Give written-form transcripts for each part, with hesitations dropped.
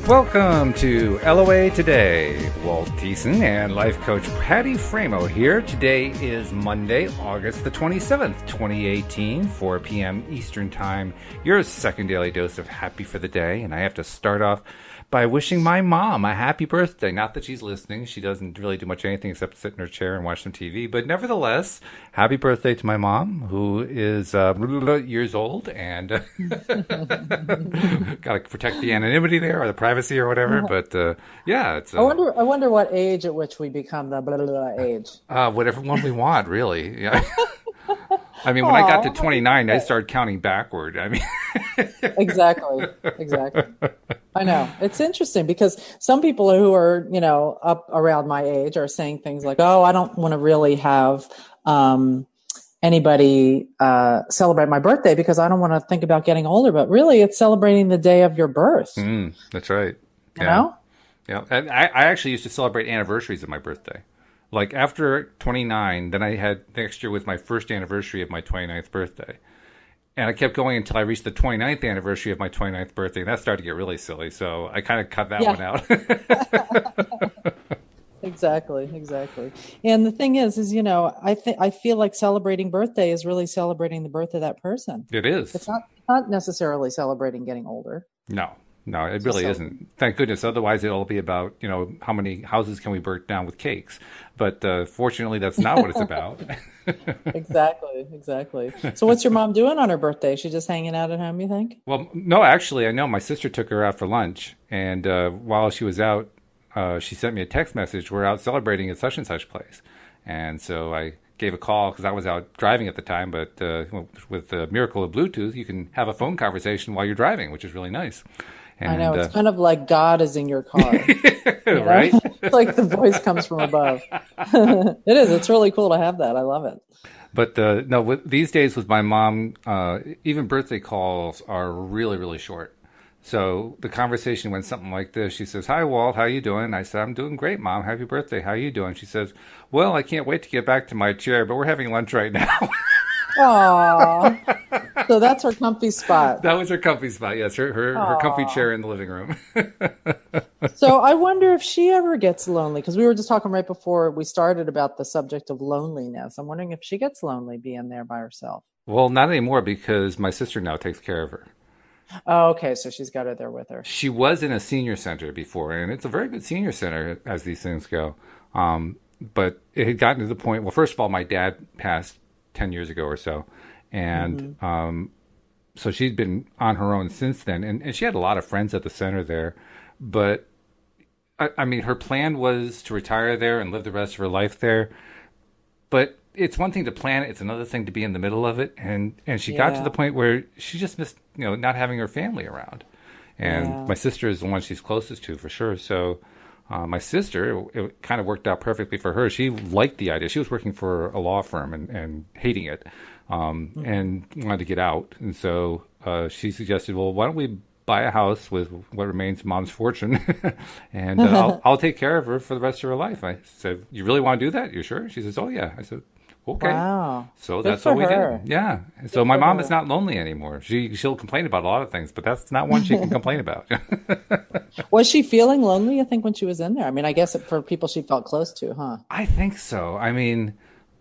Welcome to LOA Today. Walt Thiessen and life coach Patty Framo here. Today is Monday, August the 27th, 2018, 4 p.m. Eastern Time. Your second daily dose of happy for the day. And I have to start off by wishing my mom a happy birthday. Not that she's listening. She doesn't really do much anything except sit in her chair and watch some TV. But nevertheless, happy birthday to my mom, who is years old. And got to protect the anonymity there or the privacy or whatever. But yeah, it's. I wonder what age at which we become the blah, blah, blah age. Whatever one we want, really. Yeah. I mean, when I got to 29, I started counting backward. I mean, exactly. I know. It's interesting because some people who are, up around my age are saying things like, oh, I don't want to really have anybody celebrate my birthday because I don't want to think about getting older. But really, it's celebrating the day of your birth. That's right. You know? Yeah. And I actually used to celebrate anniversaries of my birthday. Like after 29, then I had next year was my first anniversary of my 29th birthday. And I kept going until I reached the 29th anniversary of my 29th birthday. And that started to get really silly. So I kind of cut that one out. Exactly. And the thing is, I feel like celebrating birthday is really celebrating the birth of that person. It is. It's not necessarily celebrating getting older. No, it really isn't. Thank goodness. Otherwise, it'll be about, how many houses can we burn down with cakes? But fortunately, that's not what it's about. Exactly. So what's your mom doing on her birthday? Is she just hanging out at home, you think? Well, no, actually, I know my sister took her out for lunch. And while she was out, she sent me a text message. We're out celebrating at such and such place. And so I gave a call because I was out driving at the time. But with the miracle of Bluetooth, you can have a phone conversation while you're driving, which is really nice. And, I know. It's kind of like God is in your car. Right? It's like the voice comes from above. It is. It's really cool to have that. I love it. But no, these days with my mom, even birthday calls are really, really short. So the conversation went something like this. She says, "Hi, Walt. How you doing?" I said, "I'm doing great, Mom. Happy birthday. How you doing?" She says, "Well, I can't wait to get back to my chair, but we're having lunch right now." Aww. So that's her comfy spot. That was her comfy spot. Yes, her comfy chair in the living room. So I wonder if she ever gets lonely, because we were just talking right before we started about the subject of loneliness. I'm wondering if she gets lonely being there by herself. Well, not anymore because my sister now takes care of her. Oh, okay. So she's got her there with her. She was in a senior center before, and it's a very good senior center as these things go. But it had gotten to the point, well, first of all, my dad passed 10 years ago or so. And so she'd been on her own since then. And she had a lot of friends at the center there. But, I mean, her plan was to retire there and live the rest of her life there. But it's one thing to plan it. It's another thing to be in the middle of it. And she got to the point where she just missed, not having her family around. And my sister is the one she's closest to for sure. So my sister, it kind of worked out perfectly for her. She liked the idea. She was working for a law firm and hating it and wanted to get out. And so she suggested, well, why don't we buy a house with what remains of Mom's fortune and I'll take care of her for the rest of her life. I said, "You really want to do that? You sure?" She says, "Oh, yeah." I said, "Okay." Wow. So Good that's what we her. did. Yeah. So my mom is not lonely anymore. She'll complain about a lot of things, but that's not one she can complain about. Was she feeling lonely, you think, when she was in there? I mean, I guess for people she felt close to, huh? I think so. I mean,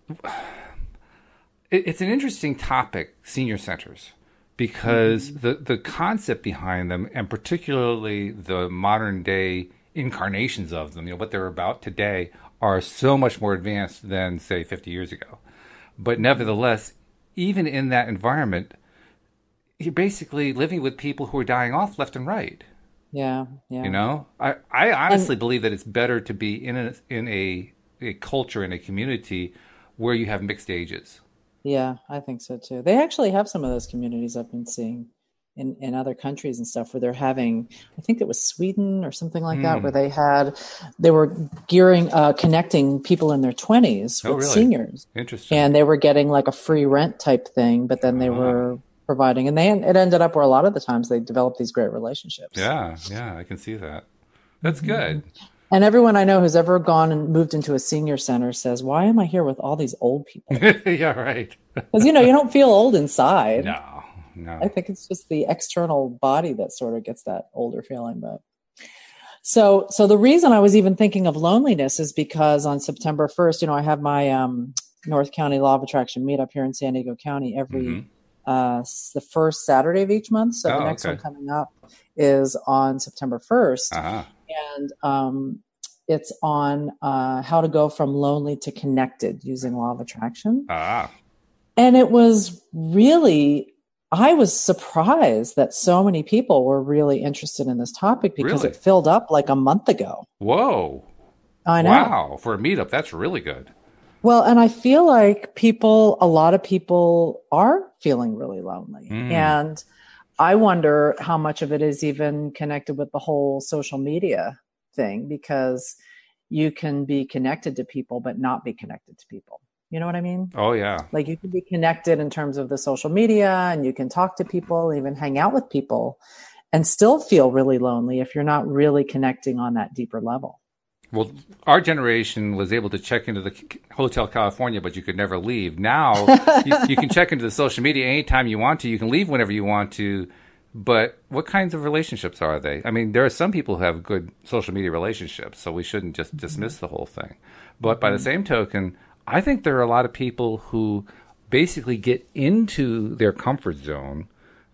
it's an interesting topic, senior centers, because the concept behind them, and particularly the modern day incarnations of them, what they're about today, are so much more advanced than, say, 50 years ago. But nevertheless, even in that environment, you're basically living with people who are dying off left and right. Yeah. I honestly believe that it's better to be in a culture, in a community where you have mixed ages. Yeah, I think so too. They actually have some of those communities I've been seeing in other countries and stuff where they're having, I think it was Sweden or something like that, where they were connecting people in their 20s with seniors. Interesting. And they were getting like a free rent type thing, but then they were providing, and it ended up where a lot of the times they developed these great relationships. Yeah, I can see that. That's good. And everyone I know who's ever gone and moved into a senior center says, "Why am I here with all these old people?" Yeah, right. Because, you don't feel old inside. No. I think it's just the external body that sort of gets that older feeling. But So the reason I was even thinking of loneliness is because on September 1st, I have my North County Law of Attraction meetup here in San Diego County every the first Saturday of each month. So the next one coming up is on September 1st. And it's on how to go from lonely to connected using Law of Attraction. And it was really, I was surprised that so many people were really interested in this topic because it filled up like a month ago. Whoa. I know. Wow. For a meetup, that's really good. Well, and I feel like a lot of people are feeling really lonely. And I wonder how much of it is even connected with the whole social media thing, because you can be connected to people, but not be connected to people. You know what I mean? Oh, yeah. Like you can be connected in terms of the social media and you can talk to people, even hang out with people and still feel really lonely if you're not really connecting on that deeper level. Well, our generation was able to check into the Hotel California, but you could never leave. Now, you can check into the social media anytime you want to. You can leave whenever you want to. But what kinds of relationships are they? I mean, there are some people who have good social media relationships, so we shouldn't just dismiss the whole thing. But by the same token, I think there are a lot of people who basically get into their comfort zone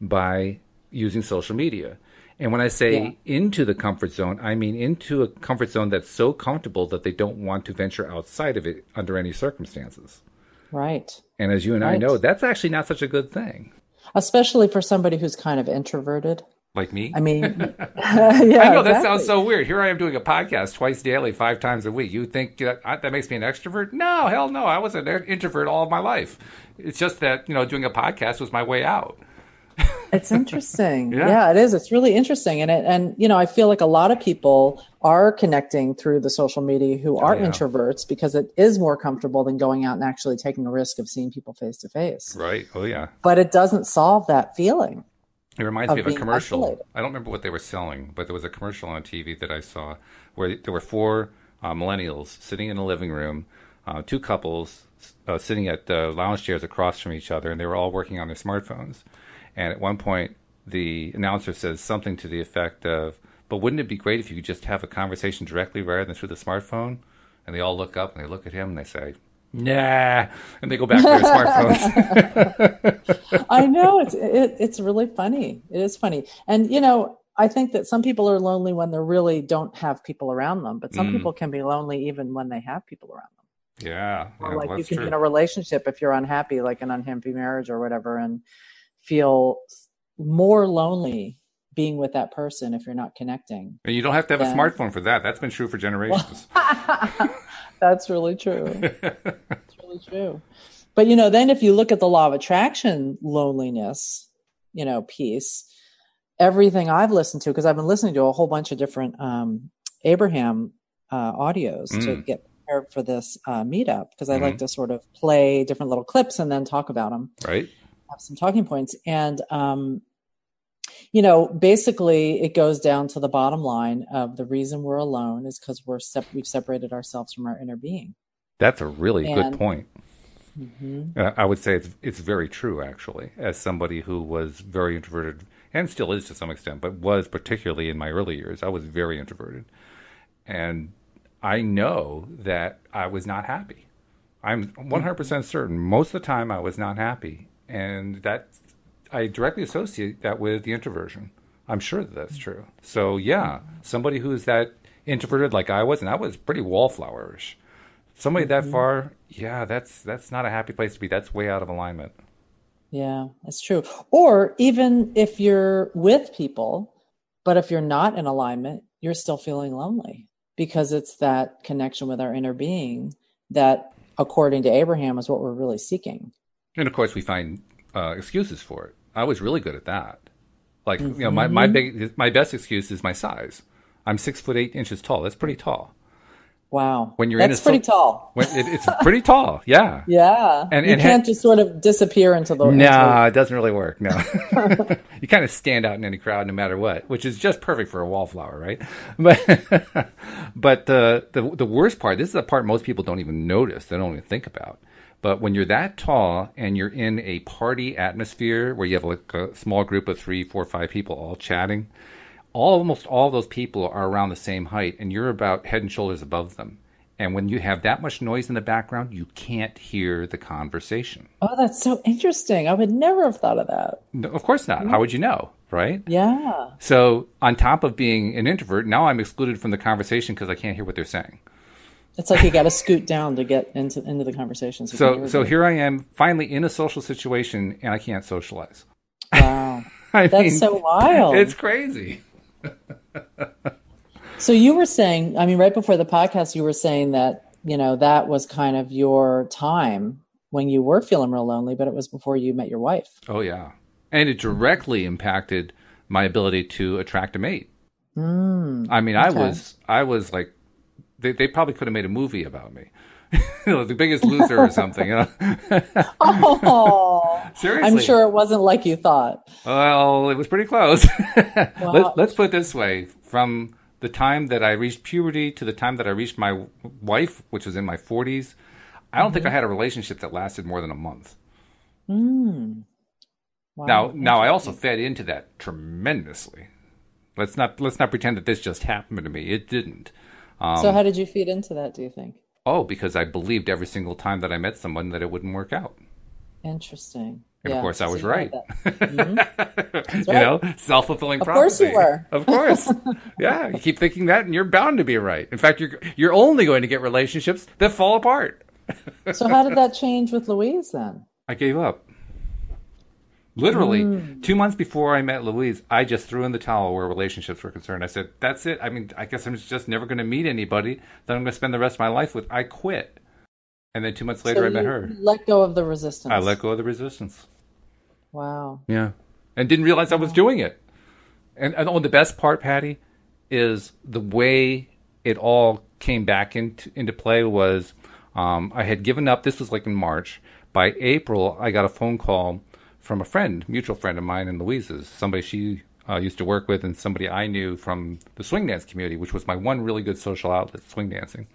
by using social media. And when I say into the comfort zone, I mean into a comfort zone that's so comfortable that they don't want to venture outside of it under any circumstances. Right. And as you and I know, that's actually not such a good thing. Especially for somebody who's kind of introverted. Like me? I mean, I know that sounds so weird. Here I am doing a podcast twice daily, 5 times a week. You think that makes me an extrovert? No, hell no. I was an introvert all of my life. It's just that, doing a podcast was my way out. It's interesting. Yeah, it is. It's really interesting. And I feel like a lot of people are connecting through the social media who are introverts because it is more comfortable than going out and actually taking a risk of seeing people face to face. Right. Oh, yeah. But it doesn't solve that feeling. It reminds me of a commercial. Isolated. I don't remember what they were selling, but there was a commercial on TV that I saw where there were 4 millennials sitting in a living room, 2 couples sitting at lounge chairs across from each other, and they were all working on their smartphones. And at one point, the announcer says something to the effect of, but wouldn't it be great if you could just have a conversation directly rather than through the smartphone? And they all look up and they look at him and they say, nah, and they go back to their smartphones. I know, it's really funny. It is funny. And, I think that some people are lonely when they really don't have people around them, but some people can be lonely even when they have people around them. Yeah. Or like you can be in a relationship if you're unhappy, like an unhappy marriage or whatever, and feel more lonely being with that person if you're not connecting. And you don't have to have a smartphone for that. That's been true for generations. That's really true. That's really true. But, then if you look at the Law of Attraction loneliness, piece, everything I've listened to, because I've been listening to a whole bunch of different Abraham audios to get prepared for this meetup, because I like to sort of play different little clips and then talk about them. Right. Have some talking points. And, basically it goes down to the bottom line of the reason we're alone is because we've separated ourselves from our inner being. That's a really good point. I would say it's very true, actually, as somebody who was very introverted and still is to some extent, but was particularly in my early years. I was very introverted. And I know that I was not happy. I'm 100% certain most of the time I was not happy. And that I directly associate that with the introversion. I'm sure that's true. So yeah, somebody who's that introverted like I was, and I was pretty wallflowerish. Somebody that far, that's not a happy place to be. That's way out of alignment. Yeah, that's true. Or even if you're with people, but if you're not in alignment, you're still feeling lonely because it's that connection with our inner being that, according to Abraham, is what we're really seeking. And of course, we find excuses for it. I was really good at that. Like, my best excuse is my size. I'm 6'8" tall. That's pretty tall. Wow, when you're that's pretty tall. It's pretty tall. Yeah. Yeah. And you can't just sort of disappear into the. No, it doesn't really work. No, you kind of stand out in any crowd, no matter what, which is just perfect for a wallflower, right? But the worst part. This is the part most people don't even notice. They don't even think about. But when you're that tall and you're in a party atmosphere where you have like a small group of 3, 4, 5 people all chatting, almost all those people are around the same height, and you're about head and shoulders above them. And when you have that much noise in the background, you can't hear the conversation. Oh, that's so interesting. I would never have thought of that. No, of course not. How would you know, right? Yeah. So on top of being an introvert, now I'm excluded from the conversation because I can't hear what they're saying. It's like you got to scoot down to get into the conversation. So here I am finally in a social situation and I can't socialize. Wow. That's so wild. It's crazy. So you were saying, I mean, right before the podcast, you were saying that, that was kind of your time when you were feeling real lonely, but it was before you met your wife. Oh, yeah. And it directly impacted my ability to attract a mate. I mean, okay. I was like, they probably could have made a movie about me. The Biggest Loser or something. Oh, seriously. I'm sure it wasn't like you thought. Well, it was pretty close. Wow. Let's put it this way. From the time that I reached puberty to the time that I reached my wife, which was in my 40s, I don't think I had a relationship that lasted more than a month. Wow. Now I also fed into that tremendously. Let's not pretend that this just happened to me. It didn't. So how did you feed into that, do you think? Oh, because I believed every single time that I met someone that it wouldn't work out. Interesting. And of course I was right. That's right. Self-fulfilling prophecy. Of course you were. Of course. Yeah, you keep thinking that and you're bound to be right. In fact, you're only going to get relationships that fall apart. So how did that change with Louise then? I gave up. Literally, 2 months before I met Louise, I just threw in the towel where relationships were concerned. I said, that's it. I mean, I guess I'm just never going to meet anybody that I'm going to spend the rest of my life with. I quit. And then 2 months later, I met her. Let go of the resistance. I let go of the resistance. Wow. Yeah. And didn't realize I was doing it. And the best part, Patty, is the way it all came back into play was I had given up. This was like in March. By April, I got a phone call from a friend, mutual friend of mine and Louise's, somebody she used to work with and somebody I knew from the swing dance community, which was my one really good social outlet, swing dancing.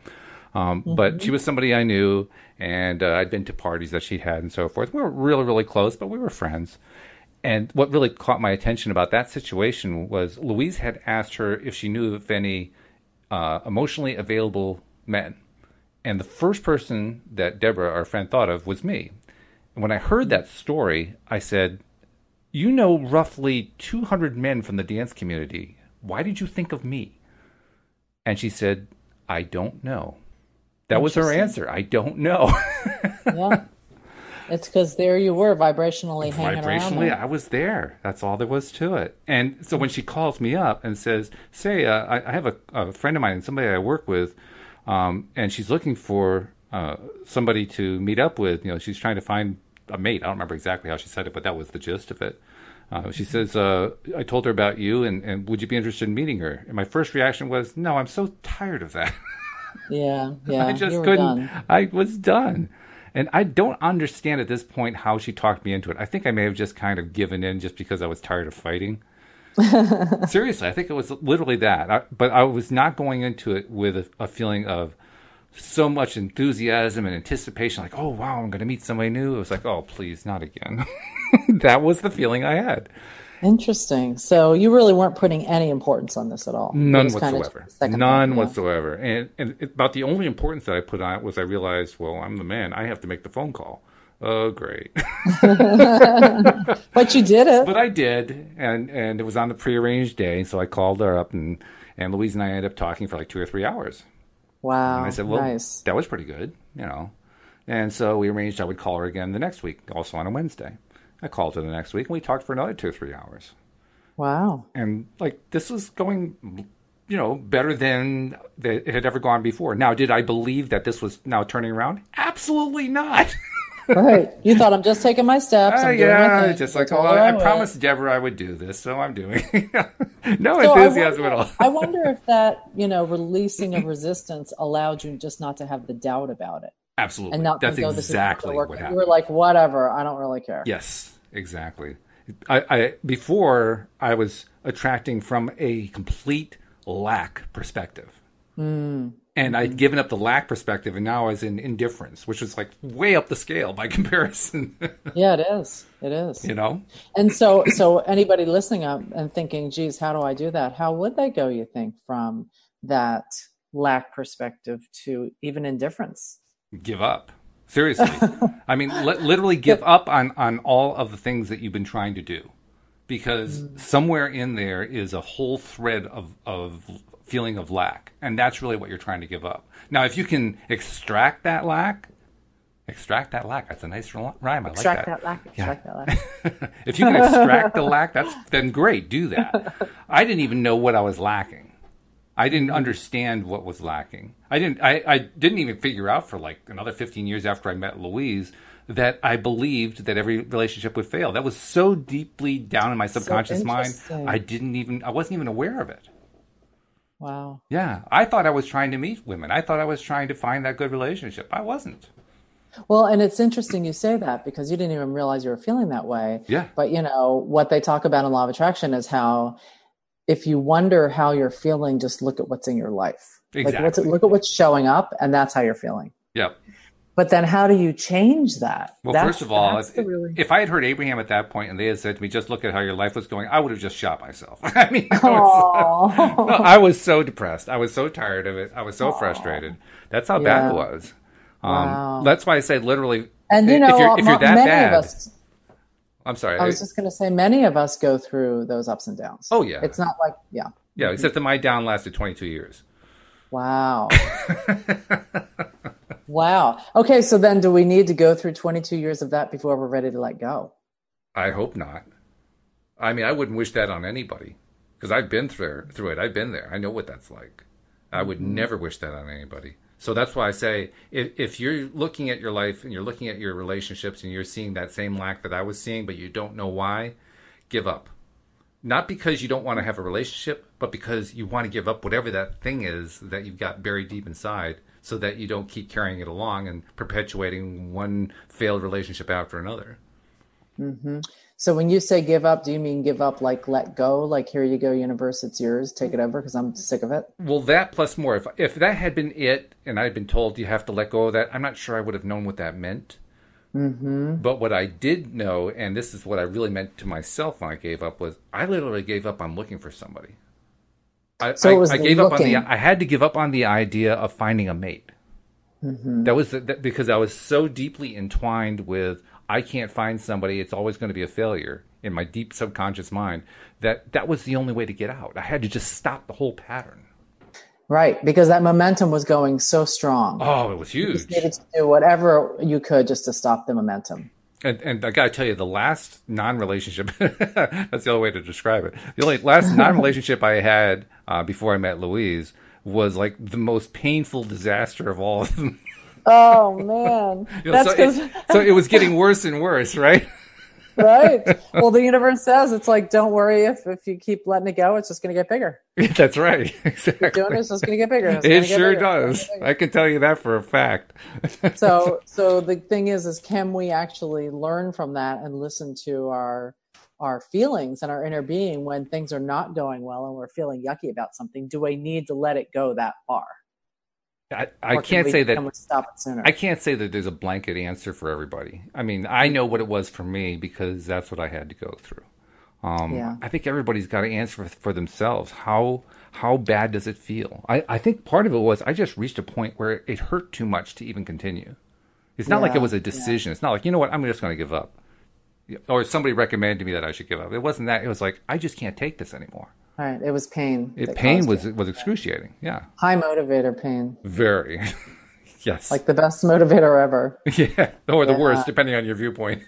But she was somebody I knew, and I'd been to parties that she'd had and so forth. We were really, really close, but we were friends. And what really caught my attention about that situation was Louise had asked her if she knew of any emotionally available men. And the first person that Deborah, our friend, thought of was me. And when I heard that story, I said, you know roughly 200 men from the dance community. Why did you think of me? And she said, I don't know. That was her answer. I don't know. Yeah. It's because there you were, vibrationally hanging around. Vibrationally, I was there. That's all there was to it. And so when she calls me up and says, say, I have a friend of mine and somebody I work with, and she's looking for somebody to meet up with. She's trying to find a mate. I don't remember exactly how she said it, but that was the gist of it. She says, I told her about you, and would you be interested in meeting her? And my first reaction was, no, I'm so tired of that. Yeah. I just couldn't. Done. I was done. And I don't understand at this point how she talked me into it. I think I may have just kind of given in just because I was tired of fighting. Seriously, I think it was literally that. But I was not going into it with a feeling of so much enthusiasm and anticipation, like, oh, wow, I'm going to meet somebody new. It was like, oh, please, not again. That was the feeling I had. Interesting. So you really weren't putting any importance on this at all? None whatsoever. None whatsoever. And about the only importance that I put on it was I realized, well, I'm the man. I have to make the phone call. Oh, great. But you did it. But I did. And it was on the prearranged day. So I called her up, and Louise and I ended up talking for like 2 or 3 hours. Wow. And I said, well, nice. That was pretty good, And so we arranged I would call her again the next week, also on a Wednesday. I called her the next week, and we talked for another 2 or 3 hours. Wow. And, this was going, better than it had ever gone before. Now, did I believe that this was now turning around? Absolutely not. Right. You thought, I'm just taking my steps. I'm doing my thing. Just like, I promised Deborah I would do this, so I'm doing it. No enthusiasm at all. I wonder if that, releasing of resistance allowed you just not to have the doubt about it. Absolutely. And not That's exactly what happened. You were like, whatever, I don't really care. Yes, exactly. Before, I was attracting from a complete lack perspective. And And I'd given up the lack perspective, and now I was in indifference, which was like way up the scale by comparison. Yeah, it is. It is. You know? And so anybody listening up and thinking, geez, how do I do that? How would they go, you think, from that lack perspective to even indifference? Give up. Seriously. I mean, literally give up on all of the things that you've been trying to do. Because somewhere in there is a whole thread of feeling of lack. And that's really what you're trying to give up. Now, if you can extract that lack, that's a nice rhyme. I Extract like that. Extract that lack. If you can extract the lack, then great, do that. I didn't even know what I was lacking. I didn't understand what was lacking. I didn't even figure out for like another 15 years after I met Louise that I believed that every relationship would fail. That was so deeply down in my subconscious mind. I wasn't even aware of it. Wow. Yeah. I thought I was trying to meet women. I thought I was trying to find that good relationship. I wasn't. Well, and it's interesting you say that because you didn't even realize you were feeling that way. Yeah. But what they talk about in Law of Attraction is how if you wonder how you're feeling, just look at what's in your life. Exactly. Look at what's showing up, and that's how you're feeling. Yep. But then how do you change that? Well, first of all, if I had heard Abraham at that point and they had said to me, just look at how your life was going, I would have just shot myself. I mean, I was so depressed. I was so tired of it. I was so frustrated. That's how bad it was. Wow. That's why I say literally, and if you're that bad. I'm sorry. I was just going to say many of us go through those ups and downs. Oh, yeah. It's not like, Yeah, except that my down lasted 22 years. Wow. Wow. Okay, so then do we need to go through 22 years of that before we're ready to let go? I hope not. I mean, I wouldn't wish that on anybody because I've been through it. I've been there. I know what that's like. I would never wish that on anybody. So that's why I say if you're looking at your life and you're looking at your relationships and you're seeing that same lack that I was seeing, but you don't know why, give up. Not because you don't want to have a relationship, but because you want to give up whatever that thing is that you've got buried deep inside so that you don't keep carrying it along and perpetuating one failed relationship after another. Mm-hmm. So when you say give up, do you mean give up like let go? Like, here you go, universe, it's yours. Take it over because I'm sick of it. Well, that plus more. If that had been it and I'd been told you have to let go of that, I'm not sure I would have known what that meant. Mm-hmm. But what I did know, and this is what I really meant to myself when I gave up, was I literally gave up on looking for somebody. I gave up on I had to give up on the idea of finding a mate. Mm-hmm. That was because I was so deeply entwined with I can't find somebody. It's always going to be a failure in my deep subconscious mind. That was the only way to get out. I had to just stop the whole pattern. Right, because that momentum was going so strong. Oh, it was huge. You just needed to do whatever you could just to stop the momentum. And I got to tell you, the last non-relationship, that's the only way to describe it. The only last non-relationship I had before I met Louise was like the most painful disaster of all of them. Oh, man. So it was getting worse and worse, right? Right. Well, the universe says it's like, don't worry if you keep letting it go, it's just going to get bigger. That's right. Exactly. Keep doing it, it's just going to get bigger. It sure does. I can tell you that for a fact. So the thing is can we actually learn from that and listen to our feelings and our inner being when things are not going well and we're feeling yucky about something? Do we need to let it go that far? I can't say that. Can we stop it sooner? I can't say that there's a blanket answer for everybody. I mean, I know what it was for me because that's what I had to go through. I think everybody's got to answer for themselves. How bad does it feel? I think part of it was I just reached a point where it hurt too much to even continue. It's not like it was a decision. It's not like, you know what, I'm just going to give up. Or somebody recommended to me that I should give up. It wasn't that. It was like, I just can't take this anymore. Right. It was pain. Pain was excruciating. Yeah. High motivator pain. Very. Yes. Like the best motivator ever. Yeah. Or the worst, depending on your viewpoint.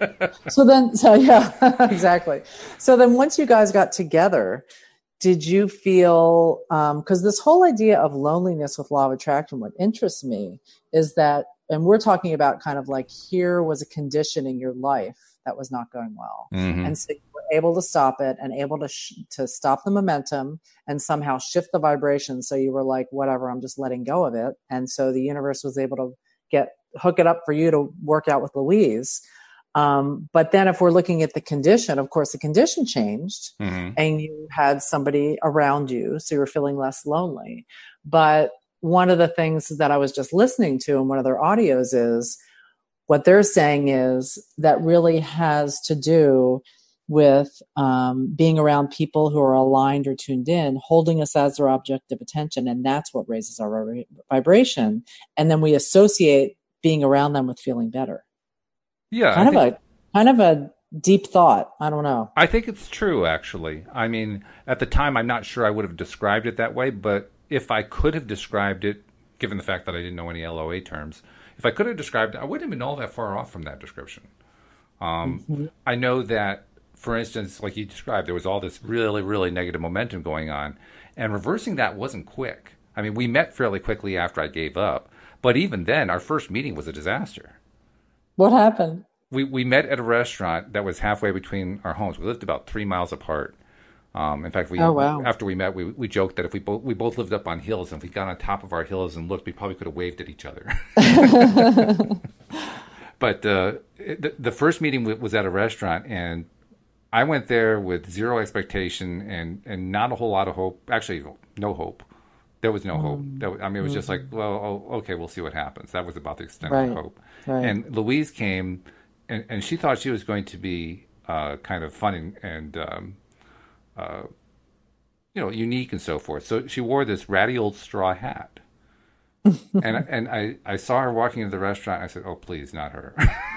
Exactly. So then once you guys got together, did you feel, because this whole idea of loneliness with Law of Attraction, what interests me is that, and we're talking about kind of like here was a condition in your life that was not going well. Mm-hmm. And so you were able to stop it and able to stop the momentum and somehow shift the vibration. So you were like, whatever, I'm just letting go of it. And so the universe was able to hook it up for you to work out with Louise. But then if we're looking at the condition, of course, the condition changed and you had somebody around you. So you were feeling less lonely. But one of the things that I was just listening to in one of their audios is what they're saying is that really has to do with being around people who are aligned or tuned in, holding us as their object of attention. And that's what raises our vibration. And then we associate being around them with feeling better. Yeah, Kind of a deep thought. I don't know. I think it's true, actually. I mean, at the time, I'm not sure I would have described it that way, but if I could have described it, given the fact that I didn't know any LOA terms, if I could have described it, I wouldn't have been all that far off from that description. I know that, for instance, like you described, there was all this really, really negative momentum going on, and reversing that wasn't quick. I mean, we met fairly quickly after I gave up, but even then, our first meeting was a disaster. What happened? We met at a restaurant that was halfway between our homes. We lived about 3 miles apart. In fact, after we met, we joked that if we both lived up on hills, and if we got on top of our hills and looked, we probably could have waved at each other. But the first meeting was at a restaurant, and I went there with zero expectation and not a whole lot of hope. Actually, no hope. There was no hope. It was just like, well, okay, we'll see what happens. That was about the extent of hope. Right. And Louise came, and she thought she was going to be kind of fun and unique and so forth. So she wore this ratty old straw hat. and I saw her walking into the restaurant. I said, "Oh, please, not her."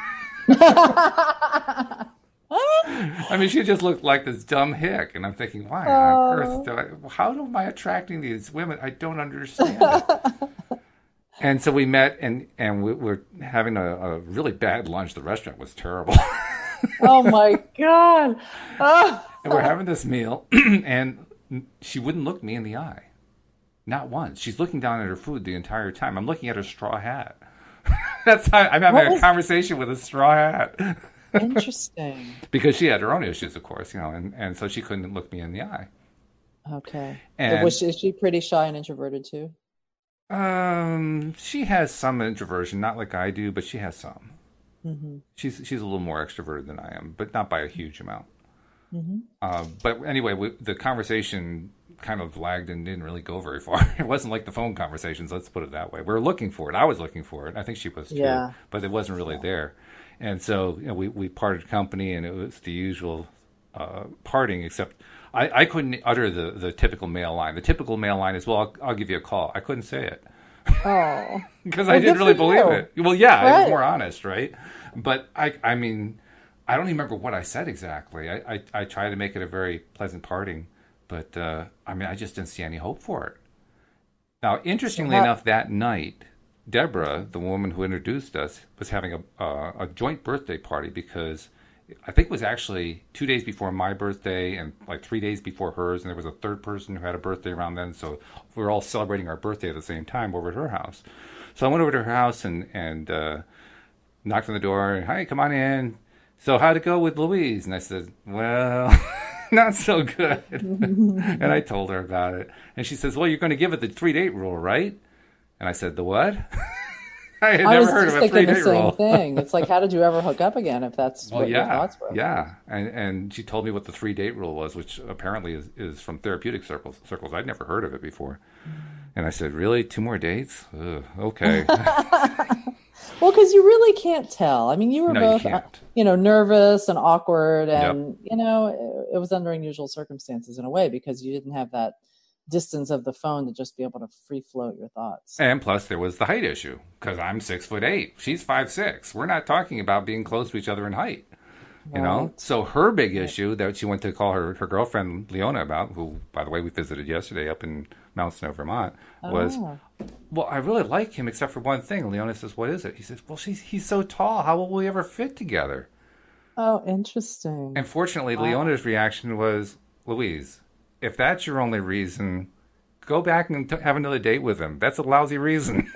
I mean, she just looked like this dumb hick, and I'm thinking, why on earth? How am I attracting these women? I don't understand it. And so we met, and we were having a really bad lunch. The restaurant was terrible. Oh my God! And we're having this meal, and she wouldn't look me in the eye. Not once. She's looking down at her food the entire time. I'm looking at her straw hat. That's how I'm having a conversation with a straw hat. Interesting. Because she had her own issues, of course, and so she couldn't look me in the eye. Okay. And is she pretty shy and introverted too? She has some introversion, not like I do, but she has some. Mm-hmm. She's a little more extroverted than I am, but not by a huge amount. Mm-hmm. But anyway, the conversation kind of lagged and didn't really go very far. It wasn't like the phone conversations, let's put it that way. We were looking for it. I was looking for it. I think she was too, but it wasn't really there. And so we parted company, and it was the usual parting, except I couldn't utter the typical male line. The typical male line is, well, I'll give you a call. I couldn't say it. Oh. Because I didn't really believe it. Well, yeah, right. I was more honest, right? But I mean, I don't even remember what I said exactly. I tried to make it a very pleasant parting, but I just didn't see any hope for it. Now, interestingly enough, that night, Deborah, the woman who introduced us, was having a joint birthday party because I think it was actually 2 days before my birthday and like 3 days before hers, and there was a third person who had a birthday around then, so we were all celebrating our birthday at the same time over at her house. So I went over to her house and knocked on the door. Hi, come on in. So how'd it go with Louise? And I said, well, not so good. And I told her about it. And she says, well, you're going to give it the 3-date rule, right? And I said, the what? I had never heard of a 3-date rule. Thing. It's like, how did you ever hook up again if that's what your thoughts were? Yeah. And she told me what the 3-date rule was, which apparently is from therapeutic circles. I'd never heard of it before. And I said, really? 2 more dates? Ugh, okay. Well, because you really can't tell. I mean, you were both, nervous and awkward, and it was under unusual circumstances in a way because you didn't have that distance of the phone to just be able to free float your thoughts. And plus, there was the height issue because I'm 6'8", she's 5'6". We're not talking about being close to each other in height. Right. So her big issue that she went to call her girlfriend Leona about, who, by the way, we visited yesterday up in Mount Snow, Vermont, was, well, I really like him except for one thing. Leona says, what is it? He says, well, he's so tall. How will we ever fit together? Oh, interesting. And fortunately, Leona's reaction was, Louise, if that's your only reason, go back and have another date with him. That's a lousy reason.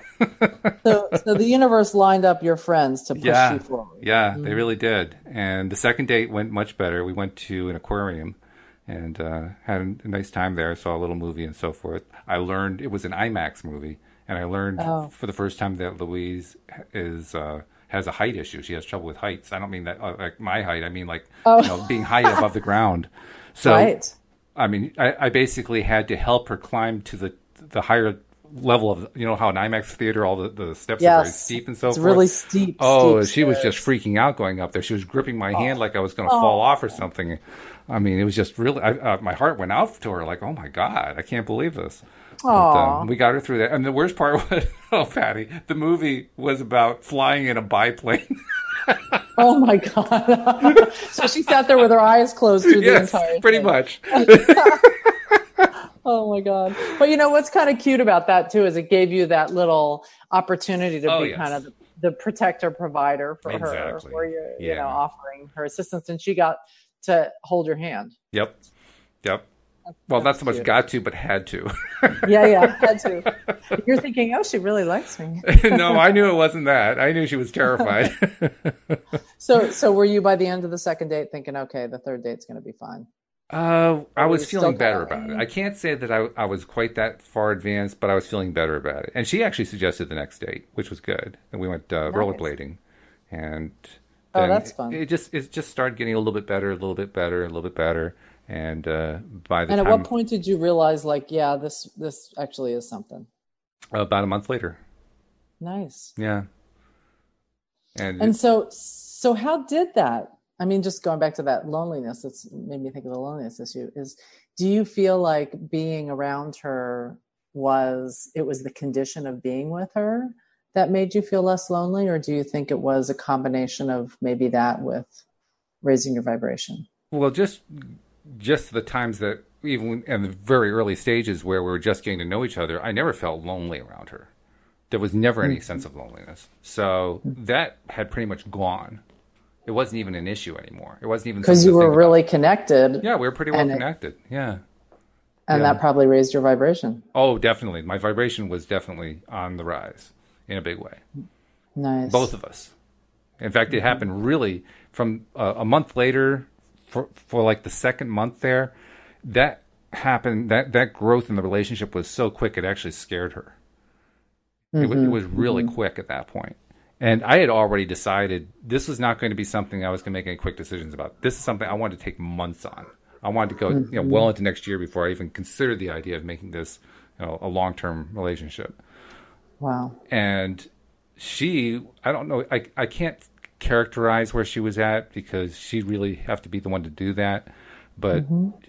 So the universe lined up your friends to push you forward. Yeah, they really did. And the second date went much better. We went to an aquarium and had a nice time there, saw a little movie and so forth. I learned it was an IMAX movie, and I learned for the first time that Louise has a height issue. She has trouble with heights. I don't mean that like my height. I mean like being high above the ground. So, right. I mean, I basically had to help her climb to the higher level of, how an IMAX theater, all the steps are very Yes. steep and so It's forth. really steep. Oh, Steep she was just stairs. freaking out going up there. She was gripping my hand like I was going to fall off or Oh. something. I mean, it was just really, my heart went out to her like, oh my God, I can't believe this. But Aw. we got her through that. And the worst part was, oh, Patty, the movie was about flying in a biplane. Oh my God. So she sat there with her eyes closed through the Yes, entire pretty thing. much. Oh my God. But what's kind of cute about that too is it gave you that little opportunity to Oh, be yes. kind of the protector provider for her, Exactly. for you, Yeah. offering her assistance, and she got to hold your hand. Yep. Well, not so much cute. got to, but had to. Yeah, had to. You're thinking, oh, she really likes me. No, I knew it wasn't that. I knew she was terrified. So were you by the end of the second date thinking, okay, the third date's going to be fine? I were was you feeling still better kinda- about it. I can't say that I was quite that far advanced, but I was feeling better about it. And she actually suggested the next date, which was good. And we went rollerblading, and Oh, then that's fun. it just started getting a little bit better, a little bit better, a little bit better. And by the And at time what point did you realize, like, yeah, this actually is something? about a month later, Nice. yeah, And so how did that? I mean, just going back to that loneliness, that's made me think of the loneliness issue. Do you feel like being around her was the condition of being with her that made you feel less lonely, or do you think it was a combination of maybe that with raising your vibration? well, just the times that even in the very early stages where we were just getting to know each other, I never felt lonely around her. There was never any sense of loneliness. So that had pretty much gone. It wasn't even an issue anymore. It wasn't even Because something you to were think really about. connected, Yeah, we were pretty well and connected. Yeah. and Yeah. that probably raised your vibration. Oh, definitely. My vibration was definitely on the rise in a big way. Nice. Both of us. In fact, it happened really from a month later, for like the second month there. That happened. That growth in the relationship was so quick it actually scared her. It was really quick at that point. And I had already decided this was not going to be something I was going to make any quick decisions about. This is something I wanted to take months on. I wanted to go well into next year before I even considered the idea of making this a long-term relationship. Wow. And I don't know, I can't characterize where she was at because she'd really have to be the one to do that. But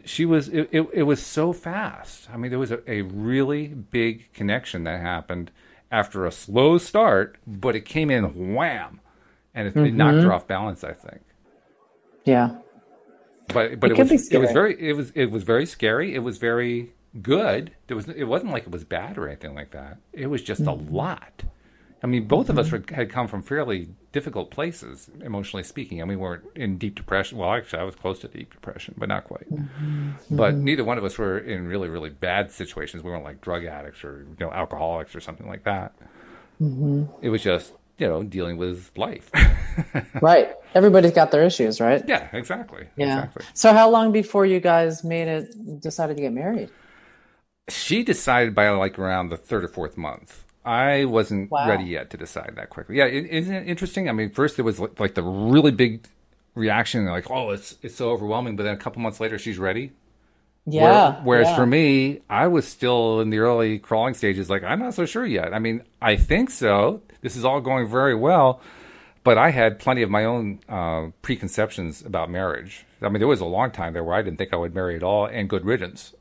it was so fast. I mean, there was a really big connection that happened after a slow start, but it came in wham, and it knocked her off balance, I think. Yeah. But It can be scary. it was very scary. It was very good. It wasn't like it was bad or anything like that. It was just a lot. I mean, both of us had come from fairly difficult places, emotionally speaking. I mean, we weren't in deep depression. Well, actually, I was close to deep depression, but not quite. But neither one of us were in really, really bad situations. We weren't like drug addicts or alcoholics or something like that. It was just dealing with life. Right. Everybody's got their issues, right? Yeah, exactly. Yeah. Exactly. So how long before you guys decided to get married? She decided by like around the third or fourth month. I wasn't Wow. ready yet to decide that quickly. Yeah, isn't it interesting? I mean, first there was like the really big reaction, like, oh, it's so overwhelming. But then a couple months later, she's ready. Yeah. Whereas for me, I was still in the early crawling stages. Like, I'm not so sure yet. I mean, I think so. This is all going very well. But I had plenty of my own preconceptions about marriage. I mean, there was a long time there where I didn't think I would marry at all, and good riddance.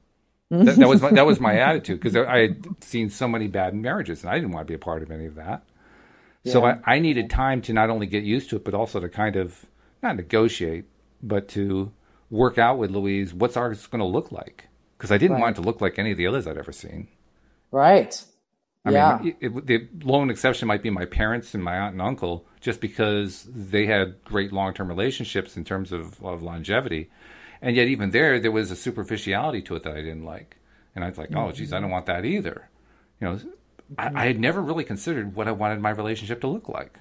That was my attitude, because I had seen so many bad marriages, and I didn't want to be a part of any of that. Yeah. So I needed time to not only get used to it, but also to kind of not negotiate, but to work out with Louise what's ours going to look like, because I didn't want it to look like any of the others I'd ever seen. Right. I mean, the lone exception might be my parents and my aunt and uncle, just because they had great long-term relationships in terms of longevity. And yet even there was a superficiality to it that I didn't like. And I was like, oh, geez, I don't want that either. I had never really considered what I wanted my relationship to look like.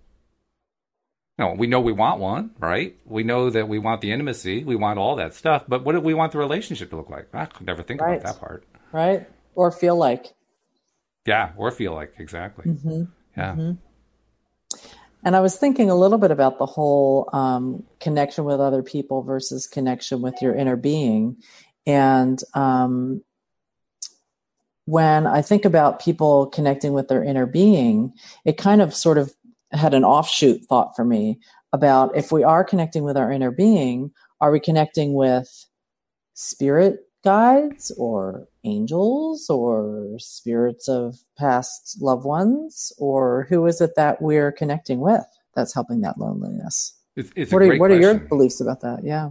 We know we want one, right? We know that we want the intimacy. We want all that stuff. But what do we want the relationship to look like? I could never think about that part. Right. Or feel like. Yeah, or feel like, exactly. Yeah. And I was thinking a little bit about the whole connection with other people versus connection with your inner being. And when I think about people connecting with their inner being, it kind of sort of had an offshoot thought for me about if we are connecting with our inner being, are we connecting with spirit guides or angels or spirits of past loved ones, or who is it that we're connecting with that's helping that loneliness? It's a great What are your question. beliefs about that? Yeah.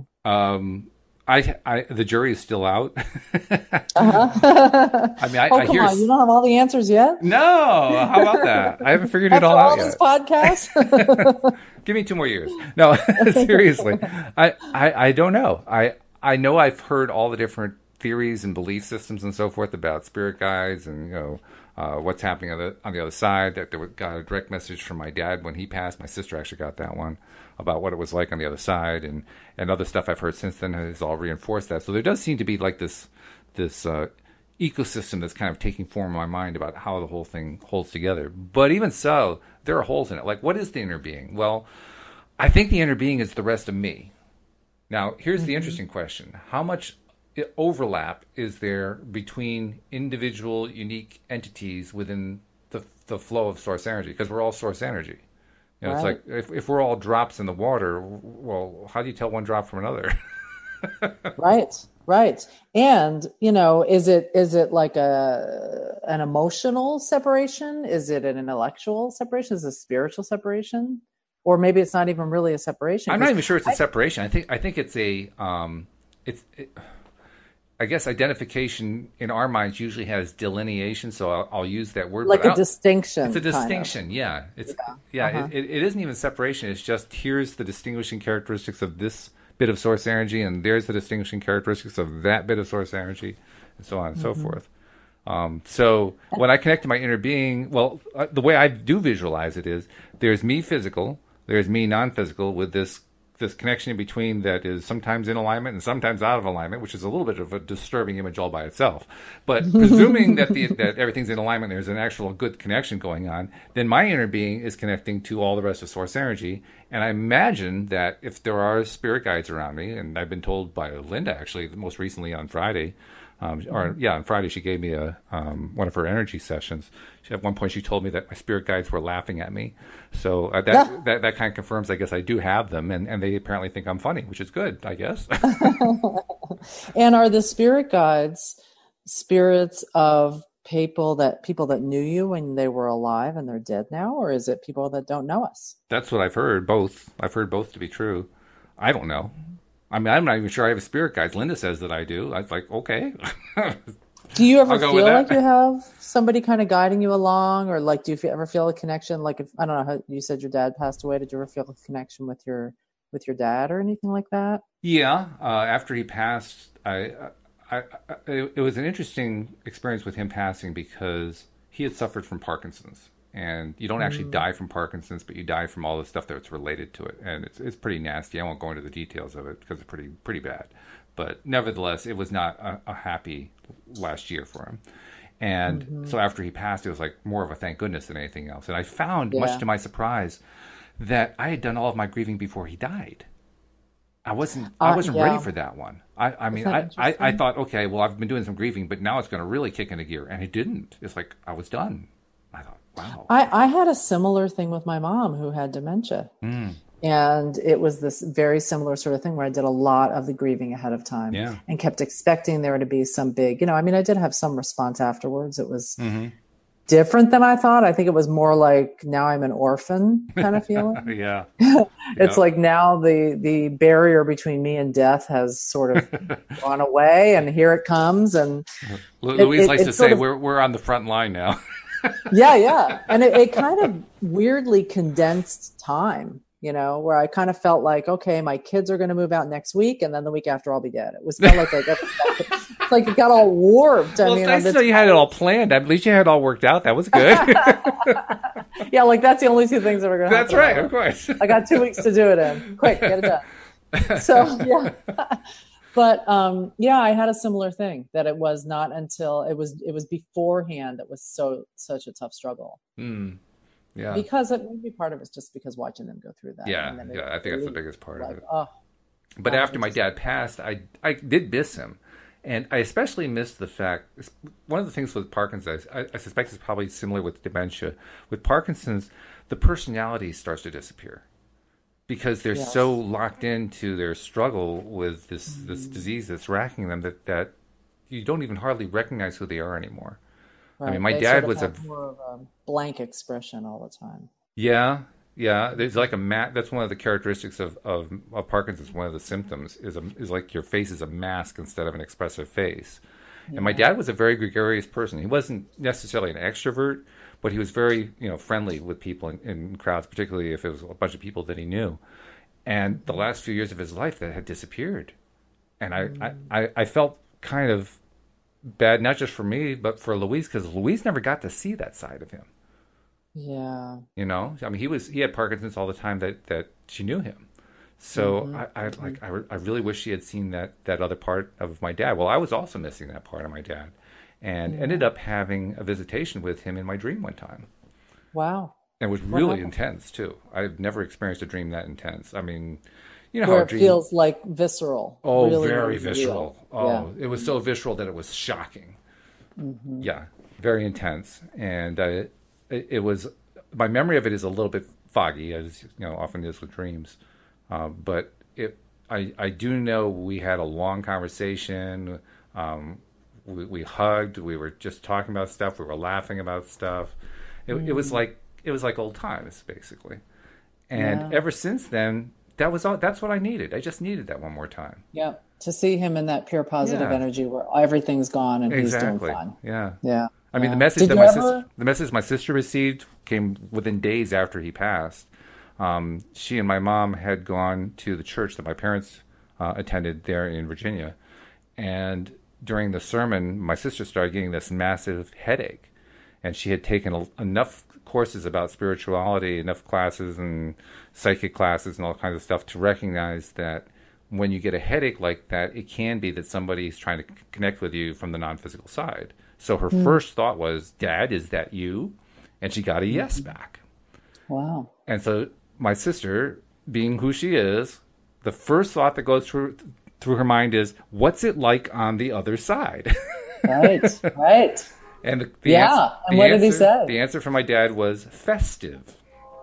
The jury is still out. Uh-huh. I mean, Oh, I come hear. on. You don't have all the answers yet? No, how about that? I haven't figured it After all out all these yet. podcasts? Give me 2 more years. No, seriously, I don't know. I know I've heard all the different theories and belief systems and so forth about spirit guides and what's happening on the other side. That there got a direct message from my dad when he passed. My sister actually got that one about what it was like on the other side, and other stuff I've heard since then has all reinforced that. So there does seem to be like this ecosystem that's kind of taking form in my mind about how the whole thing holds together. But even so, there are holes in it. Like, what is the inner being? Well, I think the inner being is the rest of me. Now, here's the interesting question. How much overlap is there between individual, unique entities within the flow of source energy? Because we're all source energy. It's Right. like if we're all drops in the water, well, how do you tell one drop from another? Right. Right. And, is it like an emotional separation? Is it an intellectual separation? Is it a spiritual separation? Or maybe it's not even really a separation I'm not because even sure it's a separation. I think it's it's I guess identification in our minds usually has delineation, so I'll use that word. like But a distinction it's a kind of. distinction, yeah. It's Uh-huh. it isn't even separation. It's just here's the distinguishing characteristics of this bit of source energy, and there's the distinguishing characteristics of that bit of source energy, and so on and so Mm-hmm. forth. So when I connect to my inner being, well, the way I do visualize it is there's me physical, there's me non-physical with this connection in between that is sometimes in alignment and sometimes out of alignment, which is a little bit of a disturbing image all by itself. But presuming that that everything's in alignment, there's an actual good connection going on, then my inner being is connecting to all the rest of source energy. And I imagine that if there are spirit guides around me, and I've been told by Linda actually most recently on Friday, on Friday she gave me a one of her energy sessions. At one point she told me that my spirit guides were laughing at me. So Yeah. that kind of confirms, I guess, I do have them, and they apparently think I'm funny, which is good, I guess. And are the spirit guides spirits of people that knew you when they were alive and they're dead now, or is it people that don't know us? That's what I've heard. Both. I've heard both to be true. I don't know. I mean, I'm not even sure I have a spirit guide. Linda says that I do. I was like, okay, Do you ever I'll go with feel like you that. have somebody kind of guiding you along, or like do you ever feel a connection? Like if I don't know how you said your dad passed away, did you ever feel a connection with your dad or anything like that? Yeah. After he passed, it was an interesting experience with him passing because he had suffered from Parkinson's, and you don't actually Mm, die from Parkinson's, but you die from all the stuff that's related to it, and it's pretty nasty. I won't go into the details of it because it's pretty bad, but nevertheless, it was not a happy last year for him. And hmm. so after he passed, it was like more of a thank goodness than anything else. And I found, much Yeah. to my surprise, that I had done all of my grieving before he died. I wasn't ready Yeah. for that one. I Is mean that I interesting? thought, okay, well, I've been doing some grieving, but now it's going to really kick into gear, and it didn't. It's like I was done. I thought, wow. I had a similar thing with my mom who had dementia. Mm, And it was this very similar sort of thing where I did a lot of the grieving ahead of time yeah. and kept expecting there to be some big, I mean, I did have some response afterwards. It was Hmm. different than I thought. I think it was more like now I'm an orphan kind of feeling. Yeah. It's Yeah. like now the barrier between me and death has sort of gone away and here it comes. And it, Louise it, likes to it say sort of, we're on the front line now. yeah, yeah. And it kind of weirdly condensed time, where I kind of felt like, okay, my kids are going to move out next week. And then the week after I'll be dead. It was felt like it's like it got all warped. I Well, it's mean, on nice to this know you had it all planned. At least you had it all worked out. That was good. yeah, like that's the only two things that were going to That's happen in my right, of life. course. I got 2 weeks to do it in. Quick, get it done. So yeah. But yeah, I had a similar thing that it was not until it was beforehand that was such a tough struggle Mm, yeah. because it maybe part of it's just because watching them go through that Yeah. and then Yeah. I think they that's the leave biggest part of like it. oh But God, after it my just dad passed, I did miss him, And I especially missed the fact, one of the things with Parkinson's, I suspect is probably similar with dementia. With Parkinson's, the personality starts to disappear because they're so Yes. locked into their struggle with this disease that's racking them that you don't even hardly recognize who they are anymore. I mean, Right. my They sort dad of was a have more of a blank expression all the time. yeah, yeah. There's like a that's one of the characteristics of Parkinson's. One of the symptoms is like your face is a mask instead of an expressive face. And my Yeah. dad was a very gregarious person. He wasn't necessarily an extrovert, but he was very, friendly with people in crowds, particularly if it was a bunch of people that he knew. And the last few years of his life, that had disappeared. And I felt kind of bad, not just for me, but for Louise, because Louise never got to see that side of him. Yeah. I mean, he had Parkinson's all the time that she knew him. So I really wish she had seen that other part of my dad. Well, I was also missing that part of my dad, and ended Yeah. up having a visitation with him in my dream one time. Wow. And it was What really happened? intense too. I've never experienced a dream that intense. I mean, you know how Where a it dream, feels like visceral, oh, really, very really real. visceral. Yeah. Oh, it was so visceral that it was shocking. Hmm. Yeah, very intense. And it was, my memory of it is a little bit foggy, as often is with dreams. But I do know we had a long conversation. We hugged. We were just talking about stuff. We were laughing about stuff. It was like old times, basically. And Yeah. ever since then, that was all. That's what I needed. I just needed that one more time. Yeah. To see him in that pure positive Yeah, energy where everything's gone and he's doing exactly. fine. Yeah. Yeah. I mean, Yeah. Did you ever? the message my sister received came within days after he passed. She and my mom had gone to the church that my parents attended there in Virginia, and during the sermon, my sister started getting this massive headache, and she had taken enough courses about spirituality, enough classes and psychic classes and all kinds of stuff to recognize that when you get a headache like that, it can be that somebody's trying to connect with you from the non-physical side. So her first thought was, "Dad, is that you?" And she got a yes back. Wow. And so my sister, being who she is, the first thought that goes through her mind is, "What's it like on the other side?" Right. Right. And the answer, Yeah. And what did he say? the answer from my dad was festive.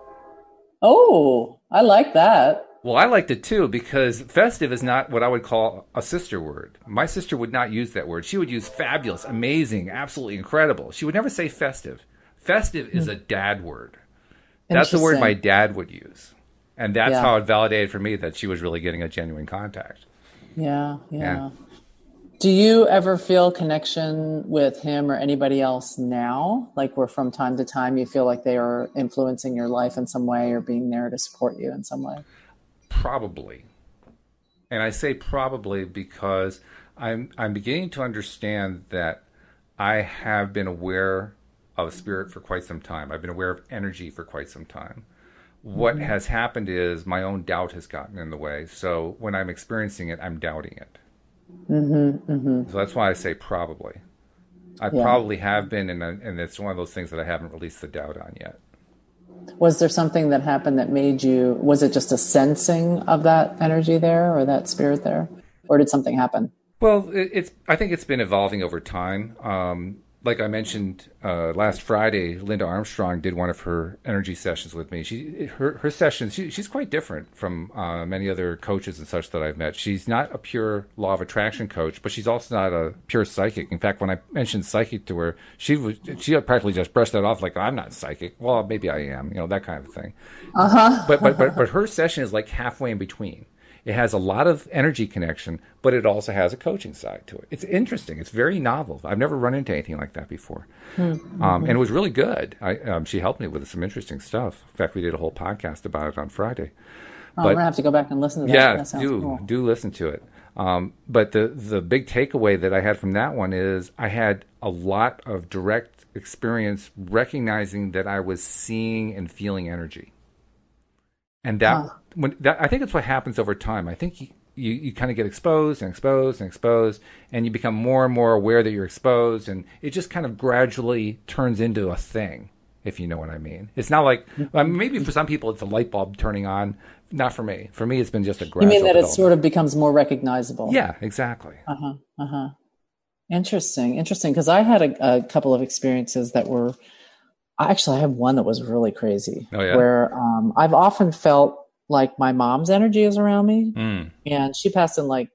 Oh, I like that. Well, I liked it too because festive is not what I would call a sister word. My sister would not use that word. She would use fabulous, amazing, absolutely incredible. She would never say festive. Festive is a dad word. That's the word my Interesting. dad would use. And that's Yeah. how it validated for me that she was really getting a genuine contact. Yeah. Yeah. Yeah. Do you ever feel connection with him or anybody else now? Like where from time to time you feel like they are influencing your life in some way or being there to support you in some way? Probably. And I say probably because I'm beginning to understand that I have been aware of spirit for quite some time. I've been aware of energy for quite some time. What Hmm. has happened is my own doubt has gotten in the way. So when I'm experiencing it, I'm doubting it. Hmm. Hmm. So that's why I say probably. I Yeah. probably have been, and it's one of those things that I haven't released the doubt on yet. Was there something that happened that made you, was it just a sensing of that energy there or that spirit there? Or did something happen? Well, I think it's been evolving over time. Like I mentioned last Friday, Linda Armstrong did one of her energy sessions with me. Her sessions, she's quite different from many other coaches and such that I've met. She's not a pure law of attraction coach, but she's also not a pure psychic. In fact, when I mentioned psychic to her, she practically just brushed that off like, "I'm not psychic." Well, maybe I am, that kind of thing. But her session is like halfway in between. It has a lot of energy connection, but it also has a coaching side to it. It's interesting. It's very novel. I've never run into anything like that before. And it was really good. She helped me with some interesting stuff. In fact, we did a whole podcast about it on Friday. Oh, I'm But gonna have to go back and listen to that. yeah, That sounds do cool. do listen to it. But the big takeaway that I had from that one is I had a lot of direct experience recognizing that I was seeing and feeling energy. And Huh. I think it's what happens over time. I think you kind of get exposed and exposed and exposed, and you become more and more aware that you're exposed, and it just kind of gradually turns into a thing, if you know what I mean. It's not like, I mean, maybe for some people it's a light bulb turning on. Not for me. For me, it's been just a You gradual mean that it development. sort of becomes more recognizable? Yeah, exactly. Uh-huh. Uh-huh. Interesting. Because I had a couple of experiences that were, I have one that was really crazy Oh yeah. where I've often felt like my mom's energy is around me. Mm. And she passed in like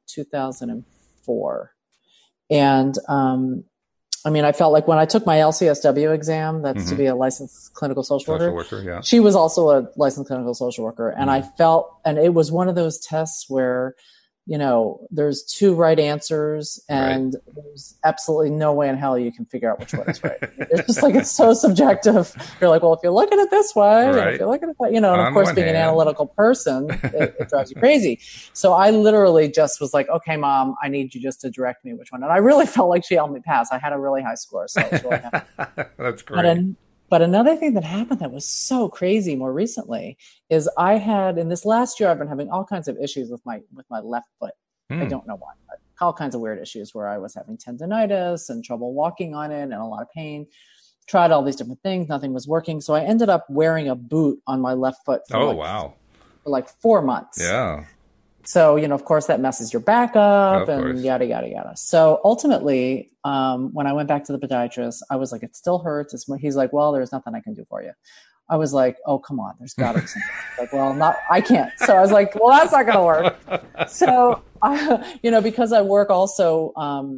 2004. And I mean, I felt like when I took my LCSW exam, that's to Hmm. be a licensed clinical social Social worker, worker. Yeah. she was also a licensed clinical social worker. And I Mm. felt, and it was one of those tests where, there's two right answers Right. and there's absolutely no way in hell you can figure out which one is right. It's just like, it's so subjective. You're like, well, if you look at it this way, and if Right. you look at it, and of On the course, one being an hand. analytical person, it drives you crazy. So I literally just was like, okay, mom, I need you just to direct me which one. And I really felt like she helped me pass. I had a really high score, so I was really happy. That's But great. an, but another thing that happened that was so crazy more recently is I had in this last year I've been having all kinds of issues with my left foot. I Mm. don't know why, but all kinds of weird issues where I was having tendonitis and trouble walking on it and a lot of pain. Tried all these different things, nothing was working. So I ended up wearing a boot on my left foot for Oh like wow. 4 months. Yeah. So, of course, that messes your back up Of and course. yada, yada, yada. So ultimately, when I went back to the podiatrist, I was like, it still hurts. He's like, well, there's nothing I can do for you. I was like, oh, come on, there's got to be something. Like, well, I can't. So I was like, well, that's not going to work. So, because I work also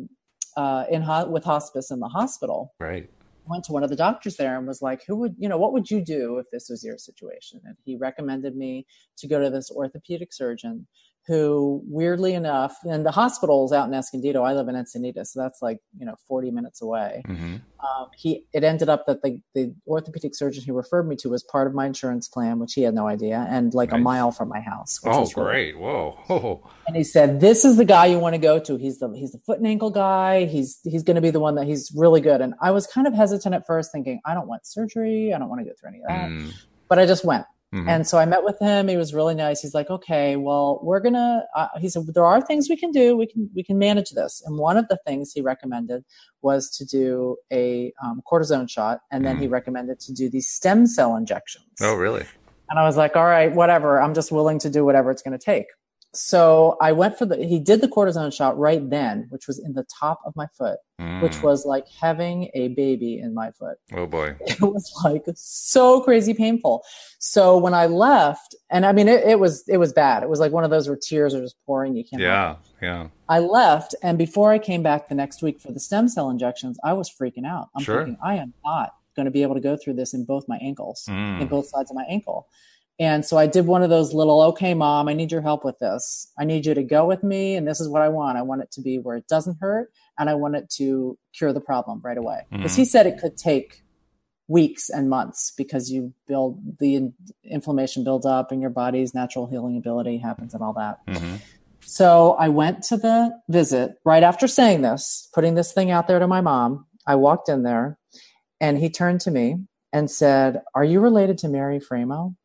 with hospice in the hospital, Right. went to one of the doctors there and was like, what would you do if this was your situation? And he recommended me to go to this orthopedic surgeon who, weirdly enough, and the hospital is out in Escondido. I live in Encinitas, so that's like, 40 minutes away. Hmm. It ended up that the orthopedic surgeon he referred me to was part of my insurance plan, which he had no idea, and like a Nice. mile from my house, which Oh, was really great. Whoa. Oh. and he said, "This is the guy you want to go to. He's the foot and ankle guy. He's going to be the one that he's really good." And I was kind of hesitant at first, thinking, "I don't want surgery. I don't want to go through any of that." Mm. But I just went. Hmm. And so I met with him. He was really nice. He's like, "Okay, well, we're gonna." He said, "There are things we can do. We can manage this." And one of the things he recommended was to do a cortisone shot, and then he Mm. recommended to do these stem cell Oh, injections. really? And I was like, all right, whatever. I'm just willing to do whatever it's going to take. So I went he did the cortisone shot right then, which was in the top of my foot, which Mm. was like having a baby in my foot. Oh boy. It was like so crazy painful. So when I left, and I mean, it was bad. It was like one of those where tears are just pouring. You can't help it. Yeah. Yeah. I left, and before I came back the next week for the stem cell injections, I was freaking out. I'm Sure. thinking, I am not going to be able to go through this in both my ankles, in Mm. both sides of my ankle. And so I did one of those little, okay, mom, I need your help with this. I need you to go with me. And this is what I want. I want it to be where it doesn't hurt. And I want it to cure the problem right away. Because he Mm. said it could take weeks and months because the inflammation builds up and your body's natural healing ability happens and all that. Hmm. So I went to the visit right after saying this, putting this thing out there to my mom. I walked in there and he turned to me and said, "Are you related to Mary Framo?"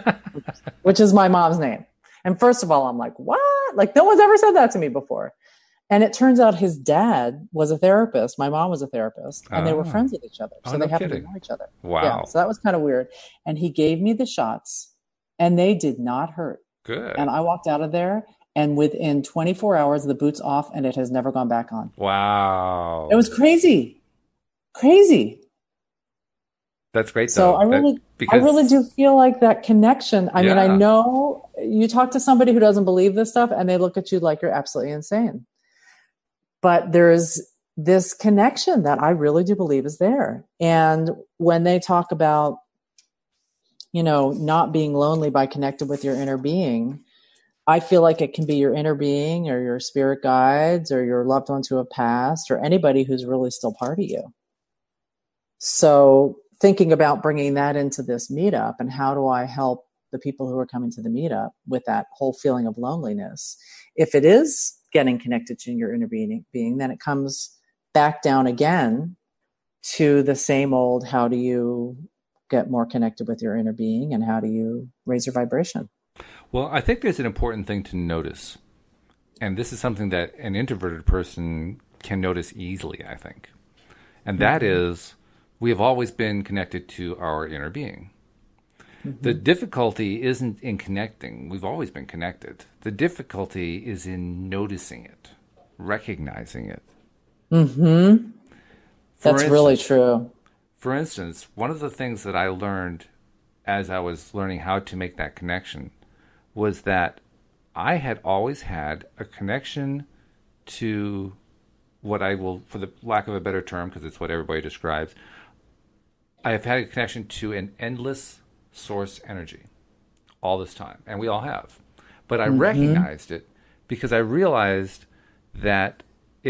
Which is my mom's name. And first of all, I'm like, what? Like, no one's ever said that to me before. And it turns out his dad was a therapist. My mom was a therapist, and they were Ah. friends with each other. Oh, So no they happened to kidding. know each other. Yeah. Wow. So that was kind of weird. And he gave me the shots, and they did not hurt. Good. And I walked out of there, and within 24 hours, the boot's off, and it has never gone back on. Wow. It was crazy. Crazy. That's great So though. I really do feel like that connection. I mean, I Yeah. know you talk to somebody who doesn't believe this stuff and they look at you like you're absolutely insane. But there's this connection that I really do believe is there. And when they talk about, not being lonely by connected with your inner being, I feel like it can be your inner being or your spirit guides or your loved ones who have passed or anybody who's really still part of you. So thinking about bringing that into this meetup and how do I help the people who are coming to the meetup with that whole feeling of loneliness? If it is getting connected to your inner being, then it comes back down again to the same old, how do you get more connected with your inner being and how do you raise your vibration? Well, I think there's an important thing to notice. And this is something that an introverted person can notice easily, I think. And that is, we have always been connected to our inner being. Mm-hmm. The difficulty isn't in connecting. We've always been connected. The difficulty is in noticing it, recognizing it, Mm-hmm. For That's really instance, true. for instance, one of the things that I learned as I was learning how to make that connection was that I had always had a connection to what I will, for the lack of a better term, because it's what everybody describes, I have had a connection to an endless source energy all this time, and we all have. But I Mm-hmm. recognized it because I realized that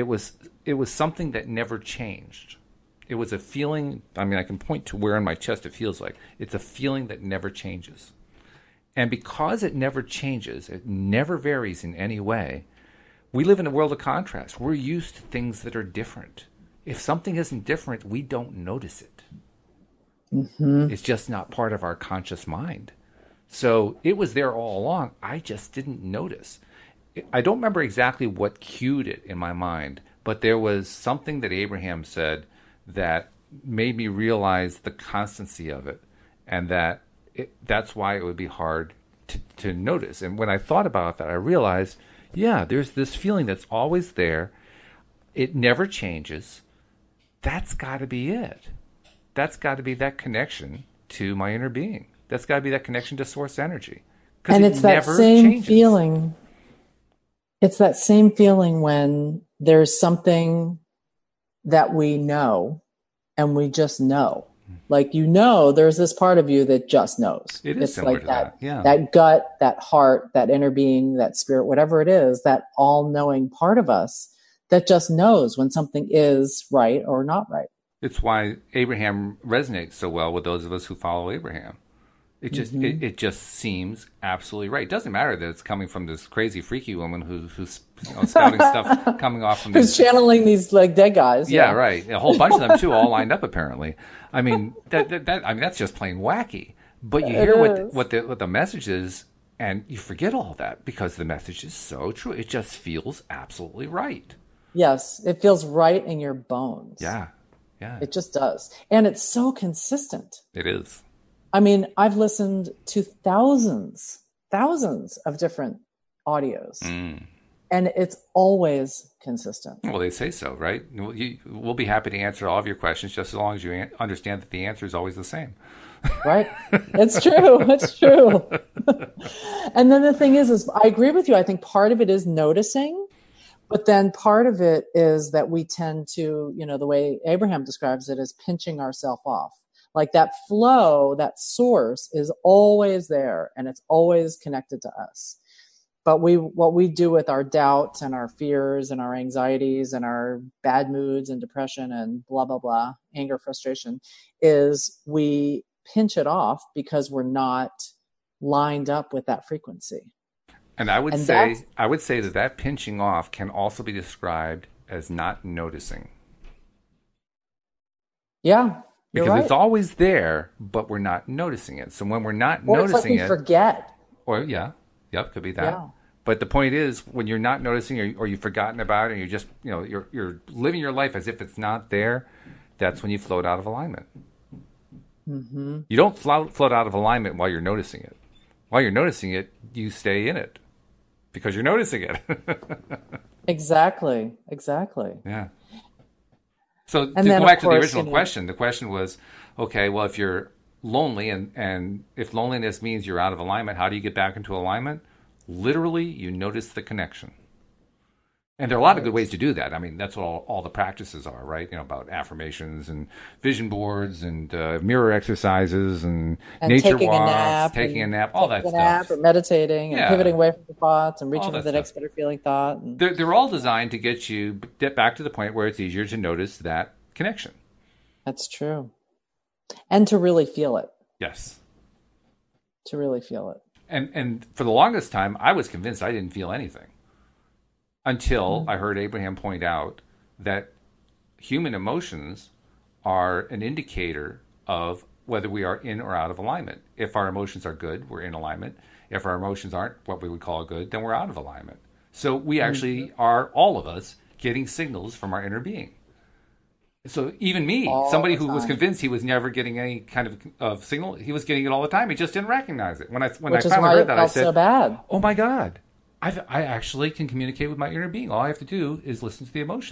it was something that never changed. It was a feeling. I mean, I can point to where in my chest it feels like. It's a feeling that never changes. And because it never changes, it never varies in any way, we live in a world of contrast. We're used to things that are different. If something isn't different, we don't notice it. Mm-hmm. It's just not part of our conscious mind. So it was there all along. I just didn't notice. I don't remember exactly what cued it in my mind, but there was something that Abraham said that made me realize the constancy of it, and that that's why it would be hard to notice. And when I thought about that, I realized, yeah, there's this feeling that's always there. It never changes. That's got to be it. That's got to be that connection to my inner being. That's got to be that connection to source energy because And it it's that never same changes. feeling. It's that same feeling when there's something that we know and we just know. Like, there's this part of you that just knows. It is It's similar like to that. Yeah. that gut, that heart, that inner being, that spirit, whatever it is, that all knowing part of us that just knows when something is right or not right. It's why Abraham resonates so well with those of us who follow Abraham. Mm-hmm. It just seems absolutely right. It doesn't matter that it's coming from this crazy freaky woman who's spouting stuff coming off from Who's these. channeling these like dead guys? Yeah, Yeah. right. A whole bunch of them too, all lined up apparently. I mean I mean that's just plain wacky. But you It hear is. what the message is, and you forget all that because the message is so true. It just feels absolutely right. Yes, it feels right in your bones. Yeah, yeah, It just does. And it's so consistent. it is. I mean, I've listened to thousands of different audios, Mm. and it's always consistent. Well, they say so, right? We'll be happy to answer all of your questions just as long as you understand that the answer is always the same. Right? It's true. It's true. And then the thing is I agree with you. I think part of it is noticing, but then part of it is that we tend to, the way Abraham describes it, is pinching ourselves off. Like that flow, that source is always there and it's always connected to us. But what we do with our doubts and our fears and our anxieties and our bad moods and depression and blah, blah, blah, anger, frustration, is we pinch it off because we're not lined up with that frequency. And And that's, I would say that that pinching off can also be described as not noticing yeah, you're because it's right. always there, but we're not noticing it. So when we're not Or it's like noticing we it, forget. or yeah, yep, could be that. Yeah, But the point is, when you're not noticing, or you've forgotten about it, and you're just you're living your life as if it's not there, that's when you float out of alignment. hmm You don't float out of alignment while you're noticing it. While you're noticing it, you stay in it because you're noticing it. exactly. Exactly. Yeah. So And to then, go of back to the course, original question, the question was, okay, well, if you're lonely and if loneliness means you're out of alignment, how do you get back into alignment? Literally, you notice the connection. And there are a lot of good right. ways to do that. I mean, that's what all the practices are, right? About affirmations and vision boards and mirror exercises and And nature taking a walks, nap taking a and nap, all that taking a nap stuff. and meditating and Yeah, pivoting away from the thoughts and all reaching for that the stuff. next better feeling thought. And They're all designed to get back to the point where it's easier to notice that connection. that's true. And to really feel it, Yes. to really feel it. And for the longest time, I was convinced I didn't feel anything until Mm. I heard Abraham point out that human emotions are an indicator of whether we are in or out of alignment. If our emotions are good, we're in alignment. If our emotions aren't what we would call good, then we're out of alignment. So we Mhm. actually are, all of us, getting signals from our inner being. So even me, All somebody the who was time, convinced he was never getting any kind of signal, he was getting it all the time. He just didn't recognize it. When I which is finally why heard it that, I felt so said, bad. "Oh my God, I actually can communicate with my inner being. All I have to do is listen to the emotions."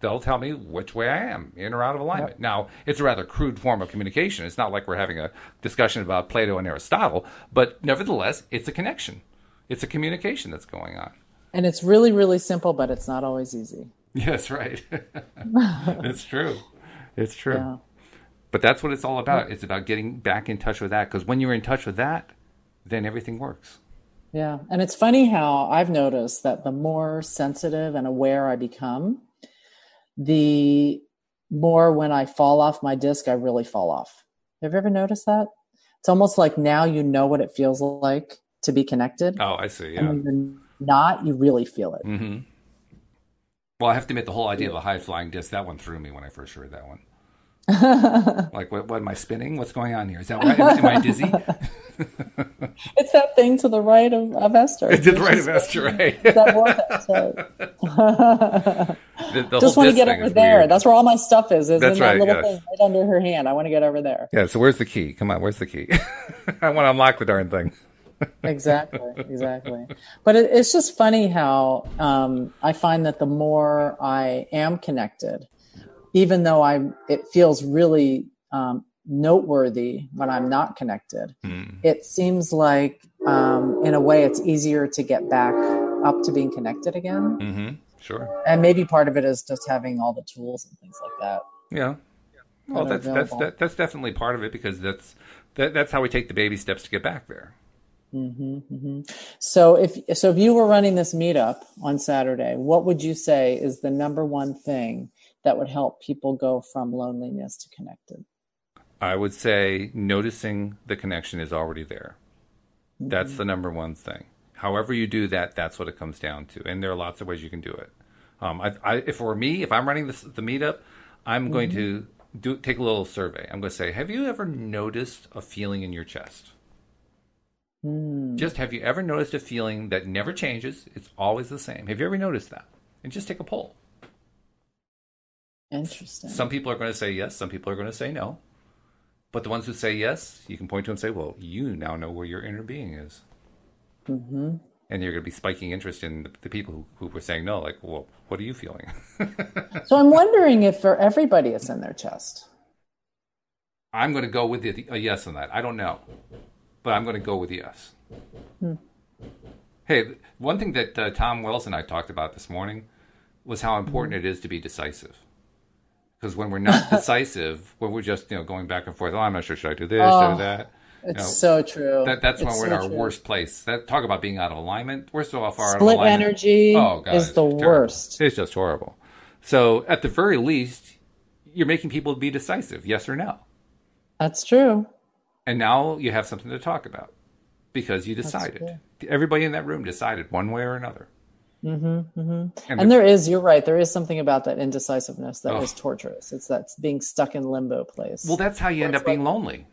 they'll tell me which way I am, in or out of alignment. Yep. Now, it's a rather crude form of communication. It's not like we're having a discussion about Plato and Aristotle, but nevertheless, it's a connection. It's a communication that's going on. And it's really, really simple, but it's not always easy. Yes, right. It's true. It's true. Yeah. But that's what it's all about. It's about getting back in touch with that, because when you're in touch with that, then everything works. Yeah. And it's funny how I've noticed that the more sensitive and aware I become, the more when I fall off my disc, I really fall off. Have you ever noticed that? It's almost like now you know what it feels like to be connected. Oh, I see. Yeah. And when you're not, you really feel it. Mm-hmm. Well, I have to admit, the whole idea of a high-flying disc, that one threw me when I first heard that one. Like, what am I spinning? What's going on here? Is that right? Am I dizzy? It's that thing to the right of Esther. It's to the right of Esther, right? That vortex, right? The Just whole want to disc get thing over is there. weird. That's where all my stuff is. That's in that right, little yes. thing right under her hand. I want to get over there. Yeah, so where's the key? Come on, where's the key? I want to unlock the darn thing. Exactly. But it's just funny how I find that the more I am connected, even though it feels really noteworthy when I'm not connected, it seems like in a way it's easier to get back up to being connected again. Mm-hmm. Sure. And maybe part of it is just having all the tools and things like that. Yeah. Well, that are that's definitely part of it, because that's how we take the baby steps to get back there. So if you were running this meetup on Saturday, what would you say is the number one thing that would help people go from loneliness to connected? I would say noticing the connection is already there. That's the number one thing. However you do that, that's what it comes down to. And there are lots of ways you can do it. If I'm running the meetup, I'm going to take a little survey. I'm going to say, have you ever noticed a feeling in your chest? Just, have you ever noticed a feeling that never changes? It's always the same. Have you ever noticed that? And just take a poll. Interesting. Some people are going to say yes. Some people are going to say no. But the ones who say yes, you can point to and say, well, you now know where your inner being is. And you're going to be spiking interest in the people who were saying no. Like, well, what are you feeling? So I'm wondering if for everybody it's in their chest. I'm going to go with a yes on that. I don't know. But I'm going to go with yes. Hey, one thing that Tom Wells and I talked about this morning was how important it is to be decisive. Because when we're not decisive, when we're just going back and forth, I'm not sure, should I do this, should I do that? It's so true. That's when we're in our worst place. Talk about being out of alignment. We're so far out of Split alignment. energy is the worst. It's just horrible. So at the very least, you're making people be decisive, yes or no. That's true. And now you have something to talk about because you decided. Everybody in that room decided one way or another. And you're right, there is something about that indecisiveness that is torturous. It's that being stuck in limbo place. Well, that's how you end up being lonely.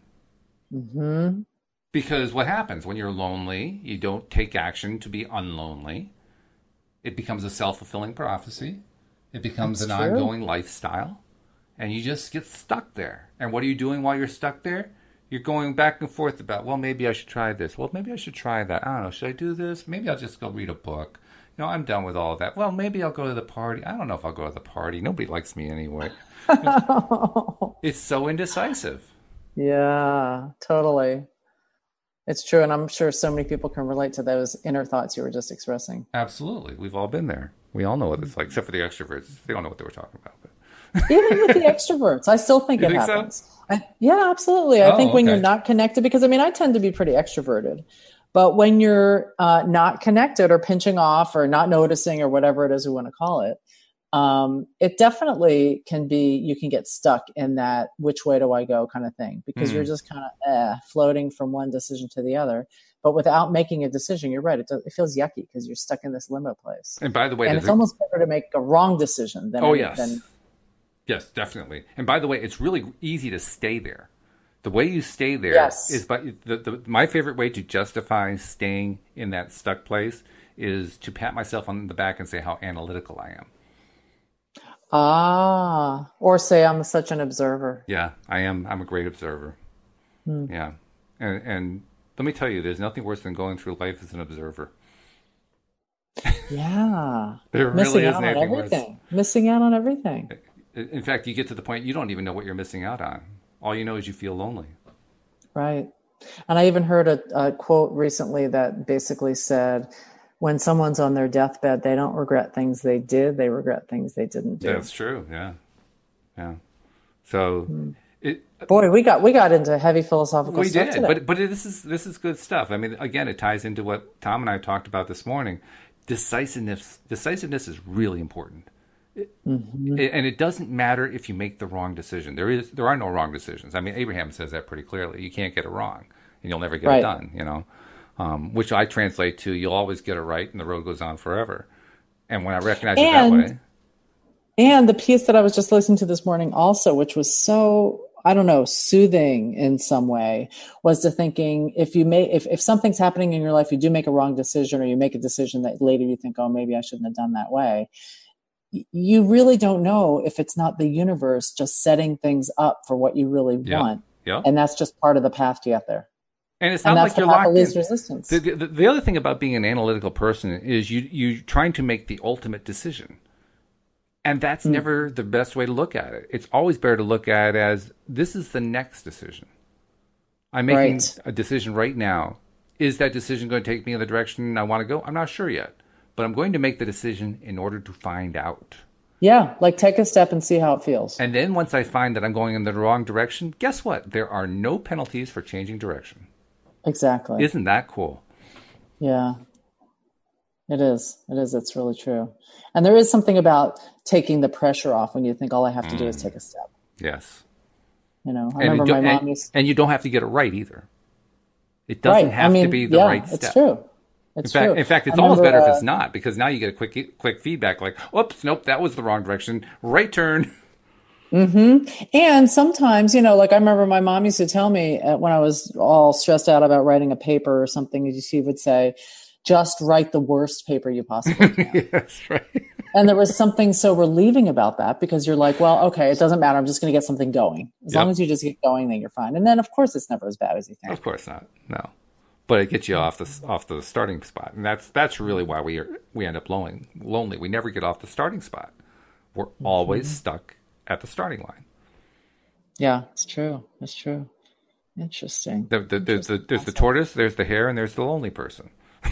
Because what happens when you're lonely, you don't take action to be unlonely. It becomes a self-fulfilling prophecy. It becomes an ongoing lifestyle. And you just get stuck there. And what are you doing while you're stuck there? You're going back and forth about, well, maybe I should try this. Well, maybe I should try that. I don't know. Should I do this? Maybe I'll just go read a book. I'm done with all of that. Well, maybe I'll go to the party. I don't know if I'll go to the party. Nobody likes me anyway. It's so indecisive. Yeah, totally. It's true. And I'm sure so many people can relate to those inner thoughts you were just expressing. Absolutely. We've all been there. We all know what it's like, except for the extroverts. They don't know what they were talking about. But. Even with the extroverts, I still think it happens. So? Yeah, absolutely. I think when you're not connected, because I tend to be pretty extroverted. But when you're not connected or pinching off or not noticing or whatever it is we want to call it, it definitely can be, you can get stuck in that which way do I go kind of thing, because you're just kind of floating from one decision to the other. But without making a decision, you're right. It feels yucky because you're stuck in this limbo place. And by the way, it's almost better to make a wrong decision than yes, definitely. And by the way, it's really easy to stay there. The way you stay there is by my favorite way to justify staying in that stuck place is to pat myself on the back and say how analytical I am. Or say I'm such an observer. Yeah, I am. I'm a great observer. Yeah. And let me tell you, there's nothing worse than going through life as an observer. Yeah. There Missing really out isn't on anything worse. everything. Missing out on everything. In fact, you get to the point you don't even know what you're missing out on. All you know is you feel lonely. Right. And I even heard a quote recently that basically said, when someone's on their deathbed, they don't regret things they did, they regret things they didn't do. That's true. Yeah. Yeah. So it Boy, we got into heavy philosophical we stuff did, today. but this is good stuff. I mean, again, it ties into what Tom and I talked about this morning. Decisiveness is really important. And it doesn't matter if you make the wrong decision. There are no wrong decisions. I mean, Abraham says that pretty clearly. You can't get it wrong, and you'll never get it Right. done. Which I translate to you'll always get it right, and the road goes on forever. And when I recognize it that And way, and the piece that I was just listening to this morning also, which was so, I don't know, soothing in some way, was to thinking if something's happening in your life, you do make a wrong decision, or you make a decision that later you think, oh, maybe I shouldn't have done that way. You really don't know if it's not the universe just setting things up for what you really yeah, want. yeah. And that's just part of the path to get there. And it's And not that's like the you're path of locked in. least resistance. The other thing about being an analytical person is you trying to make the ultimate decision. And that's never the best way to look at it. It's always better to look at it as this is the next decision. I'm making Right. a decision right now. Is that decision going to take me in the direction I want to go? I'm not sure yet. But I'm going to make the decision in order to find out. Yeah, like take a step and see how it feels. And then once I find that I'm going in the wrong direction, guess what? There are no penalties for changing direction. Exactly. Isn't that cool? Yeah. It is. It is. It's really true. And there is something about taking the pressure off when you think all I have to do is take a step. Yes. I And remember my mom used and you don't have to get it right either. It doesn't right. have to be the right step. It's true. It's true. In fact, it's I almost remember, better if it's not, because now you get a quick feedback like, "Oops, nope, that was the wrong direction. Right turn." and sometimes, like I remember my mom used to tell me when I was all stressed out about writing a paper or something, she would say, just write the worst paper you possibly can. Yes, right. And there was something so relieving about that, because you're like, well, okay, it doesn't matter. I'm just going to get something going. As long as you just get going, then you're fine. And then, of course, it's never as bad as you think. Of course not. No, but it gets you off the starting spot, and that's really why we end up lonely. We never get off the starting spot. We're always stuck at the starting line. Yeah, it's true. It's true. Interesting. There's the tortoise, there's the hare, and there's the lonely person.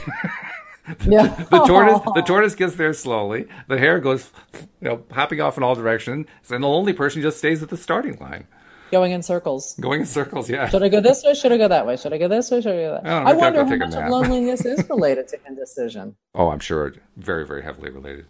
Yeah. The tortoise gets there slowly. The hare goes, hopping off in all directions, and the lonely person just stays at the starting line, Going in circles. going in circles. Yeah. Should I go this way? Should I go that way? Should I go this way? Should I go that way? Oh, I maybe I'll wonder go how take a much of nap. loneliness is related to indecision. Oh, I'm sure, very, very heavily related.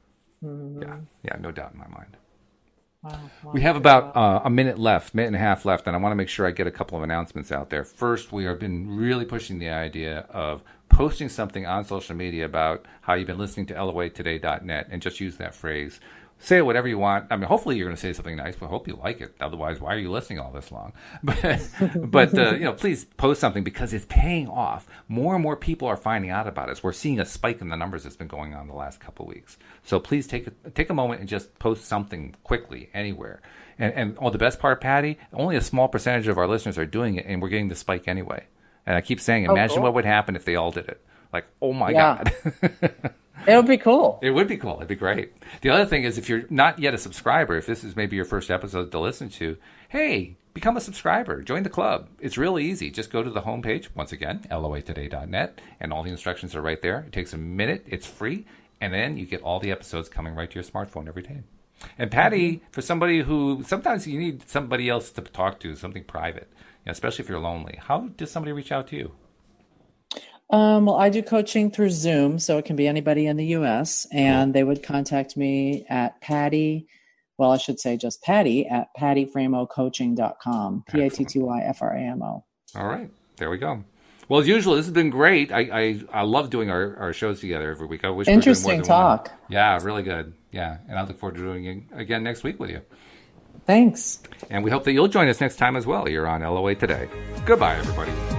Yeah, no doubt in my mind. Wow. We have about a minute and a half left, and I want to make sure I get a couple of announcements out there. First, we have been really pushing the idea of posting something on social media about how you've been listening to LOAtoday.net, and just use that phrase. Say whatever you want. I mean, hopefully you're going to say something nice, but I hope you like it. Otherwise, why are you listening all this long? But please post something, because it's paying off. More and more people are finding out about us. We're seeing a spike in the numbers that's been going on the last couple of weeks. So please take a moment and just post something quickly anywhere. And the best part, Patty, only a small percentage of our listeners are doing it, and we're getting the spike anyway. And I keep saying, imagine what would happen if they all did it. Like, oh my God. It would be cool. It would be cool. It'd be great. The other thing is, if you're not yet a subscriber, if this is maybe your first episode to listen to, hey, become a subscriber. Join the club. It's really easy. Just go to the homepage, once again, LOAtoday.net, and all the instructions are right there. It takes a minute. It's free. And then you get all the episodes coming right to your smartphone every day. And Patty, for somebody who, sometimes you need somebody else to talk to, something private, especially if you're lonely. How does somebody reach out to you? Well, I do coaching through Zoom, so it can be anybody in the U.S., and they would contact me at Patty, well, I should say just Patty, at pattyframo.coaching.com, PATTYFRAMO. All right. There we go. Well, as usual, this has been great. I love doing our shows together every week. I wish we were doing more than talk. one. Yeah, really good. Yeah, and I look forward to doing it again next week with you. Thanks. And we hope that you'll join us next time as well. You're on LOA Today. Goodbye, everybody.